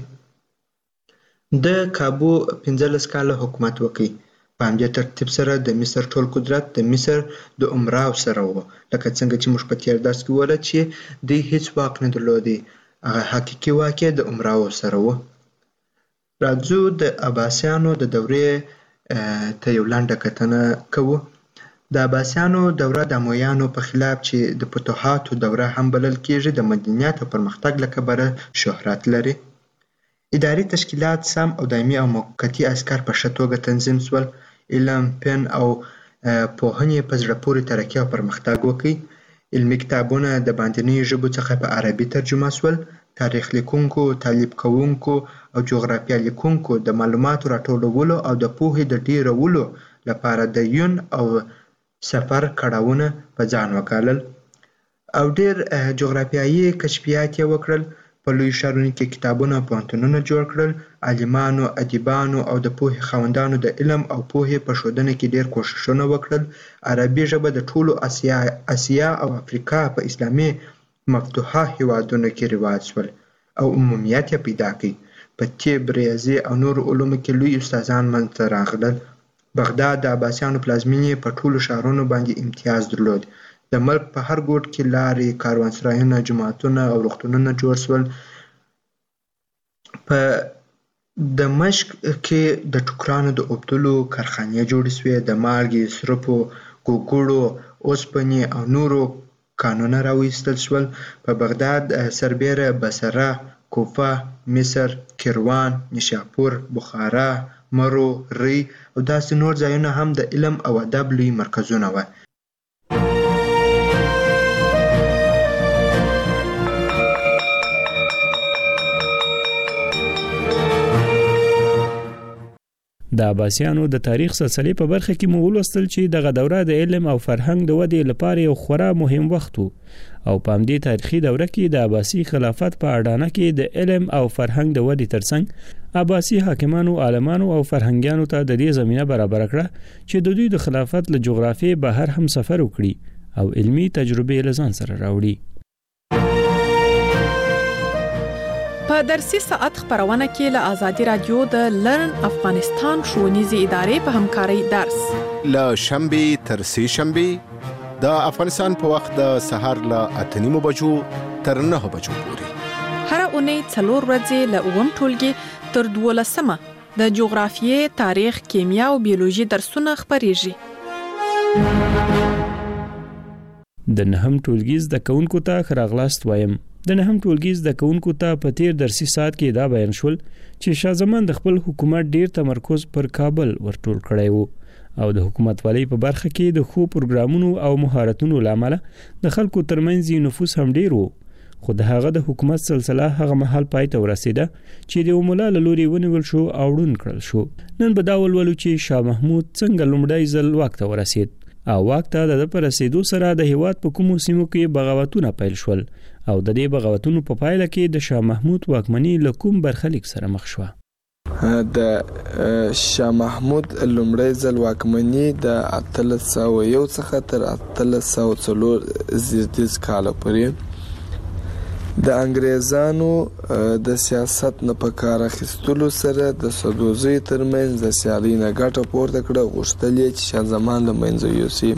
د کابو 15 کاله حکومت وکړي. په همدې ترتیب سره د مصر ټول قدرت د مصر د امراو سره و، لکه څنګه چې موږ په تیر درس کې وویل چې دوی هیڅ واک نه درلودی. هغه حقیقي واک یې د امراو سره و. راځو د عباسیانو د دورې ته یو لنډه کتنه کوو. د عباسیانو دوره د امویانو په خلاف چې د فتوحاتو دوره هم بلل کېږي د مدنیت او پرمختګ له کبله شهرت لري. اداري تشکیلات سم او دایمي او موقتي عسکر په ښه توګه تنظیم شول. علم، فن او پوهنې په زړه پورې ترقي او پرمختګ وکړي. علمي کتابونه د باندنیو ژبو څخه په عربي ترجمه شول. تاریخ لیکونکو، تعلیب کوونکو او جغرافیه لیکونکو د معلوماتو راټولولو او د پوهې د ډیرولو لپاره د یون او سفر کړاوونه په ځان وکالل او ډیر جغرافیایي کشفیات یې وکړل. په لوی ښارونو کې کتابونه او پوهنتونونه جوړ کړل. عالمانو، ادیبانو او د پوهې خاوندانو د علم او پوهې په ښودنه کې ډیر کوښښونه وکړل. عربي ژبه د ټولو اسیا او افریقا په اسلامي مفتوحه هیوادونو کې رواج شول او عمومیت یې پیدا کړ. په طب، ریاضي او نورو علومو کې لوی استادان منځته راغلل. بغداد د عباسیانو پلازمینې په ټولو ښارونو باندې امتیاز درلود. د ملک په هر ګوټ کې لارې، کاروانسرایونه، جوماتونه او روغتونونه جوړ شول. په دمشق کې د ټوکرانو د اوبدلو کارخانې جوړې شوې. د مالګې، سرپو، ګوګړو، اوسپنې او نورو کانونه راوایستل شول. په بغداد سربیره بصره، کوفه، مصر، کیروان، نیشاپور، بخارا، مرو، ری او داسې نور ځایونه هم د علم او ادب لوی مرکزونه وو. د عباسیانو د تاریخ سلسلې په برخه کې مو ولوستل چې دغه دوره د علم او فرهنګ د ودې لپاره یو خورا مهم وخت و او په همدې تاریخي دوره کې د عباسي خلافت په اډانه کې د علم او فرهنګ د ودې ترڅنګ عباسي حاکمانو، عالمانو او فرهنګیانو ته د دې زمينه برابر کړه چې د دوی د خلافت له جغرافیې بهر هم سفر وکړي او علمي تجربې له ځان سره راوړي. په درسي ساعت خبرونه کې له آزادي رادیو د لرن افغانستان ښوونیزې ادارې په همکارۍ درس له شنبه تر سه شنبه د افغانستان په وخت د سهار له 8:30 بجو تر 9 بجو پورې هر اونۍ 4 ورځې له 9 ټولګي تر 12 د جغرافیې، تاریخ، کیمیا او بیولوژي درسونه خبريږي. د نهم ټولګي زده کوونکو ته خراغلاست وایم. د نهم ټولګي زده کوونکو ته په تیر درسي ساعت کې دا بیان شول چې شاه زمان د خپل حکومت ډیر تمرکز پر کابل ورټول کړی وو او د حکومت والی په برخه کې د خو پروګرامونو او مهارتونو لامل د خلکو ترمنځ نفوذ هم ډیر وو. خو د هغه د حکومت سلسله هغه محل پای ته ورسیده چې د مولا لوري ونیول شو او ډون کړل شو. نن به دا ولولو چې شاه محمود څنګه لومړی ځل واک ته ورسید او واک ته د پر رسیدو سره د هیواد په کومو سیمو کې بغاوتونه پیل شول او د دې بغاوتونو په پایله کې د شاه محمود واکمنۍ له کوم برخلیک سره مخ شوه. د شاه محمود لومړی ځل واکمني د 1301 څخه تر 1304 زیاتیز کال پورې د انګریزانو د سیاست نه په کار اخیستلو سره د سدوزي ترمنځ د سیالي نه ګټه پورته کړه، غوښتل یې چې شاه زمان له منځه یوسي.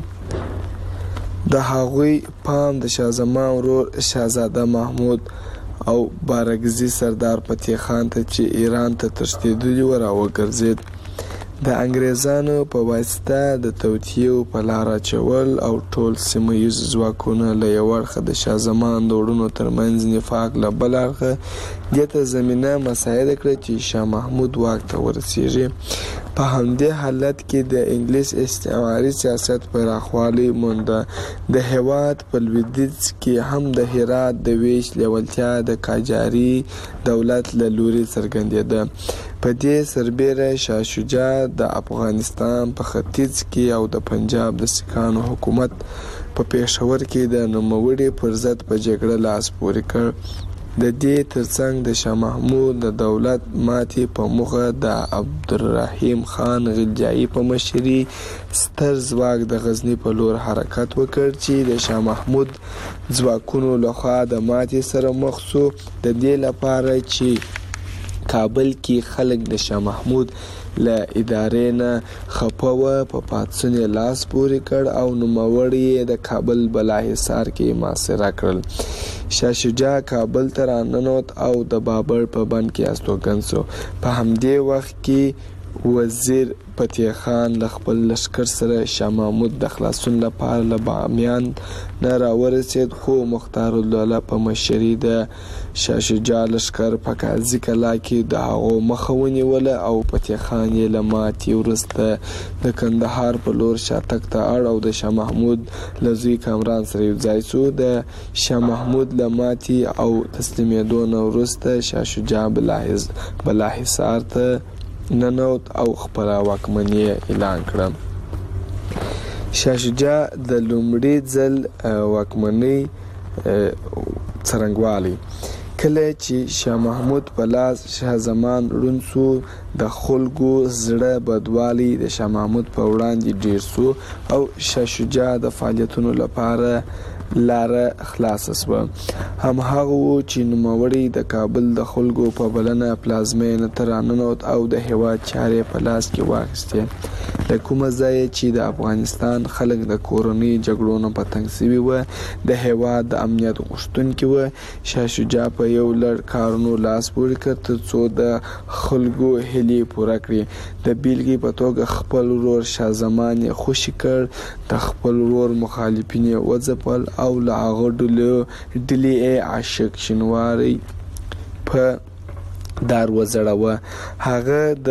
د هغوی پام د شاه زمان ورور شاهزاده محمود او بارګزي سردار فتح خان ته چې ایران ته تښتېدلی و راوګرځېد. د انګریزانو په واسطه د توطیو په لار اچول او ټول سیمه ییز ځواکونه له یو اړخه د شاه زمان د وروڼو ترمنځ نفاق له بل اړخه دې ته زمینه مساعده کړه چې شاه محمود واک ته ورسیږي. په همدې حالت کې د انګلیس استعماري سیاست پراخوالی مونده. د هېواد په لویدیځ کې هم د هرات د ویش لیوالتیا د قاجاري دولت له لوري څرګندېده. په دې سربېره شاه شجاع د افغانستان په ختیځ کې او د پنجاب د سیکهانو حکومت په پېښور کې د نوموړي پر ضد په جګړه لاس پورې کړ. د دې ترڅنګ د شاه محمود د دولت ماتې په موخه د عبدالرحیم خان غلجایي په مشري ستر ځواک د غزني په لور حرکت وکړ چې د شاه محمود ځواکونو لخوا د ماتې سره مخ شو. د دې لپاره چې کابل کې خلک د شاه محمود له ادارې نه خپه و، په پاڅون یې لاس پورې کړ او نوموړي یې د کابل بالاحصار کې محاصره کړل. شاه شجاع کابل ته راننوت او د بابر په بند کې استوګن شو. په همدې وخت کې وزیر فتح خان له خپل لشکر سره شاه محمود د خلاصون لپاره له بامیان نه راورسېد، خو مختارالدوله په مشري د شاه شجاع لشکر په قاضي کلا کې د هغو مخه ونیوله او فتح خان یې له ماتې وروسته د کندهار په لور شاتګ ته اړ او د شاه محمود له زوی کامران سره یوځای شو. د شاه محمود له ماتې او تسلیمېدو نه وروسته شاه شجاع بالاحصار ته ننوت او خپله واکمني اعلان کړه. شاه شجاع د لومړي ځل واکمنۍ څرنګوالی کله چې شاه محمود په لاس شاه زمان ړوند شو، د خلکو زړه بدوالی د شاه محمود په وړاندې ډیر شو او شاه شجاع د فعالیتونو لپاره لاره خلاصه شوه. همهغه و چې نوموړي د کابل د خلکو په بلنه پلازمینه ته راننوت او د هېواد چارې په لاس کې واخیستې. له کومه ځایه چې د افغانستان خلک د کورنۍ جګړو نه په تنګ شوي وه، د هېواد د امنیت غوښتونکي وه، شاه شجاع په یو لړ کارونو لاس پورې کړ تر څو د خلکو هیلې پوره کړي. د بیلګې په توګه خپل ورور شاه زمان یې خوشي کړ، د خپل ورور مخالفین یې وځپل او له هغه ډلې عاشق شینواری په دار وځړوه. هغه د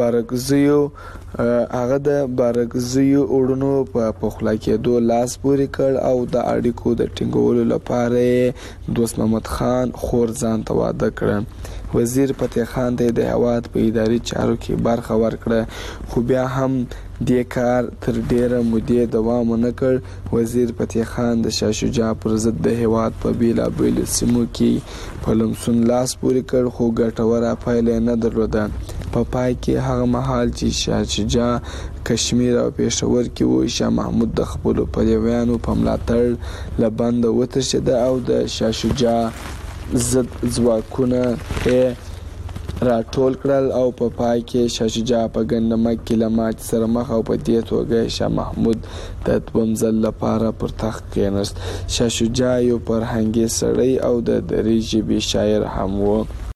بارګزیو وروڼو په پخلا کېدو لاس پورې کړ او د اړیکو د ټینګولو لپاره دوست محمد خان خور ځان ته واده کړه. وزیر فتح خان ته د هېواد په اداري چارو کې برخه ورکړه، خو بیا هم دې کار تر ډیره مودې دوام ونه کړ. وزیر فتح خان د شاه شجاع پر ضد د هېواد په بیلابیلو سیمو کې په لمسون لاس پورې کړ، خو ګټوره پایله نه درلوده. په پای کې هغه مهال چې شاه شجاع کشمیر او پېښور کې و، شاه محمود د خپلو پلویانو په ملاتړ له بنده وتښتېده او د شاه شجاع ضد ځواکونه یې راټول کړل او په پای کې شاه شجاع په ګندمک کې له ماتې سره مخ او په دې توګه شاه محمود د دویم ځل لپاره پر تخت کېناست. شاه شجاع یو فرهنګي سړی او د دري ژبې شاعر هم و.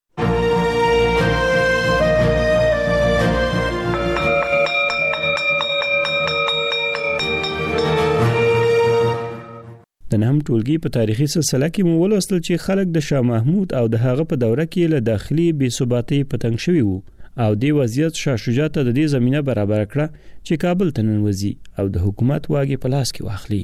د نهم ټولګي په تاریخي سلسله کې مو ولوستل چې خلک د شاه محمود او د هغه په دوره کې له داخلي بې ثباتۍ په تنګ شوي وو او دې وضعیت شاه شجاع ته د دې زمینه برابر کړه چې کابل ته ننوځي او د حکومت واګې په لاس کې واخلي.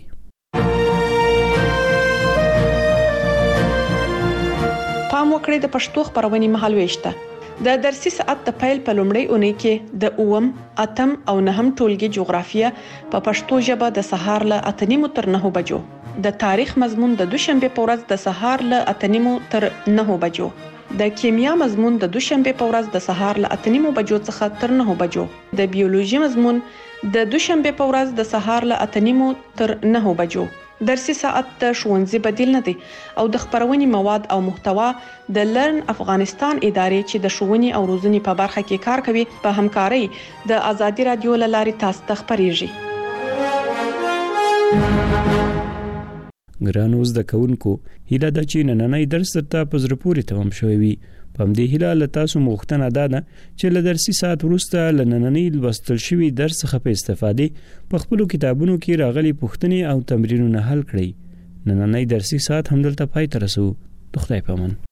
پام وکړئ د پښتو خبرونې مهالويشته د درسي ساعت د پیل په لومړۍ اونۍ کې د 8م، 8م او 9م ټولګي جغرافیه په پښتو ژبه د سهار له 8:30 تر 9 بجو، د تاریخ مضمون د دوشنبه په ورځ د سهار له 8:30 تر 9 بجو، د کیمیا مضمون د دوشنبه په ورځ د سهار له 8:30 بجو څخه تر 9 بجو، د بیولوژي مضمون د دوشنبه په ورځ د سهار له 8:30 تر 9 بجو. درسي ساعت د ښوونځي بدیل نه دی او د خبرونې مواد او محتوا د لرن افغانستان ادارې چې د ښوونې او روزنې په برخه کې کار کوي په همکارۍ د ازادي رادیو لاري تاسو ته خبريږي. ګرانو زده کوونکو، هیله ده چې نننۍ درس ته په زړه پورې تمام شوی وي. په همدې هیله له تاسو مغوښتنه ده چې له درسي ساعت وروسته له نننۍ لوستل شوي درس څخه په استفادې په خپلو کتابونو کې راغلي پوښتنې او تمرینونه حل کړئ. نننۍ درسي ساعت همدلته پای ته رسو. د خدای په امان.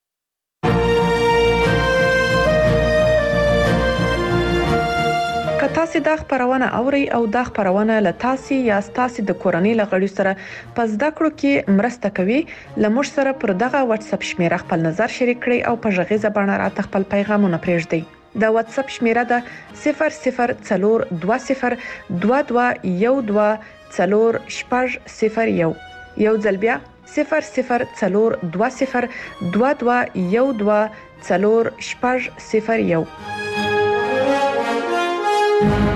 که تاسو دا خبرونه اورئ او دا خبرونه له تاسو یا تاسو د کورنۍ لغړي سره په زده کړو کې مرسته کوي، لمر سره پر دغه واتس اپ شمیره خپل نظر شریک کړئ او په ژغې زبانه راته خپل پیغامونه پرېږدئ. د واتس اپ شمیره ده 002022124001. یو ځل بیا 002022124001.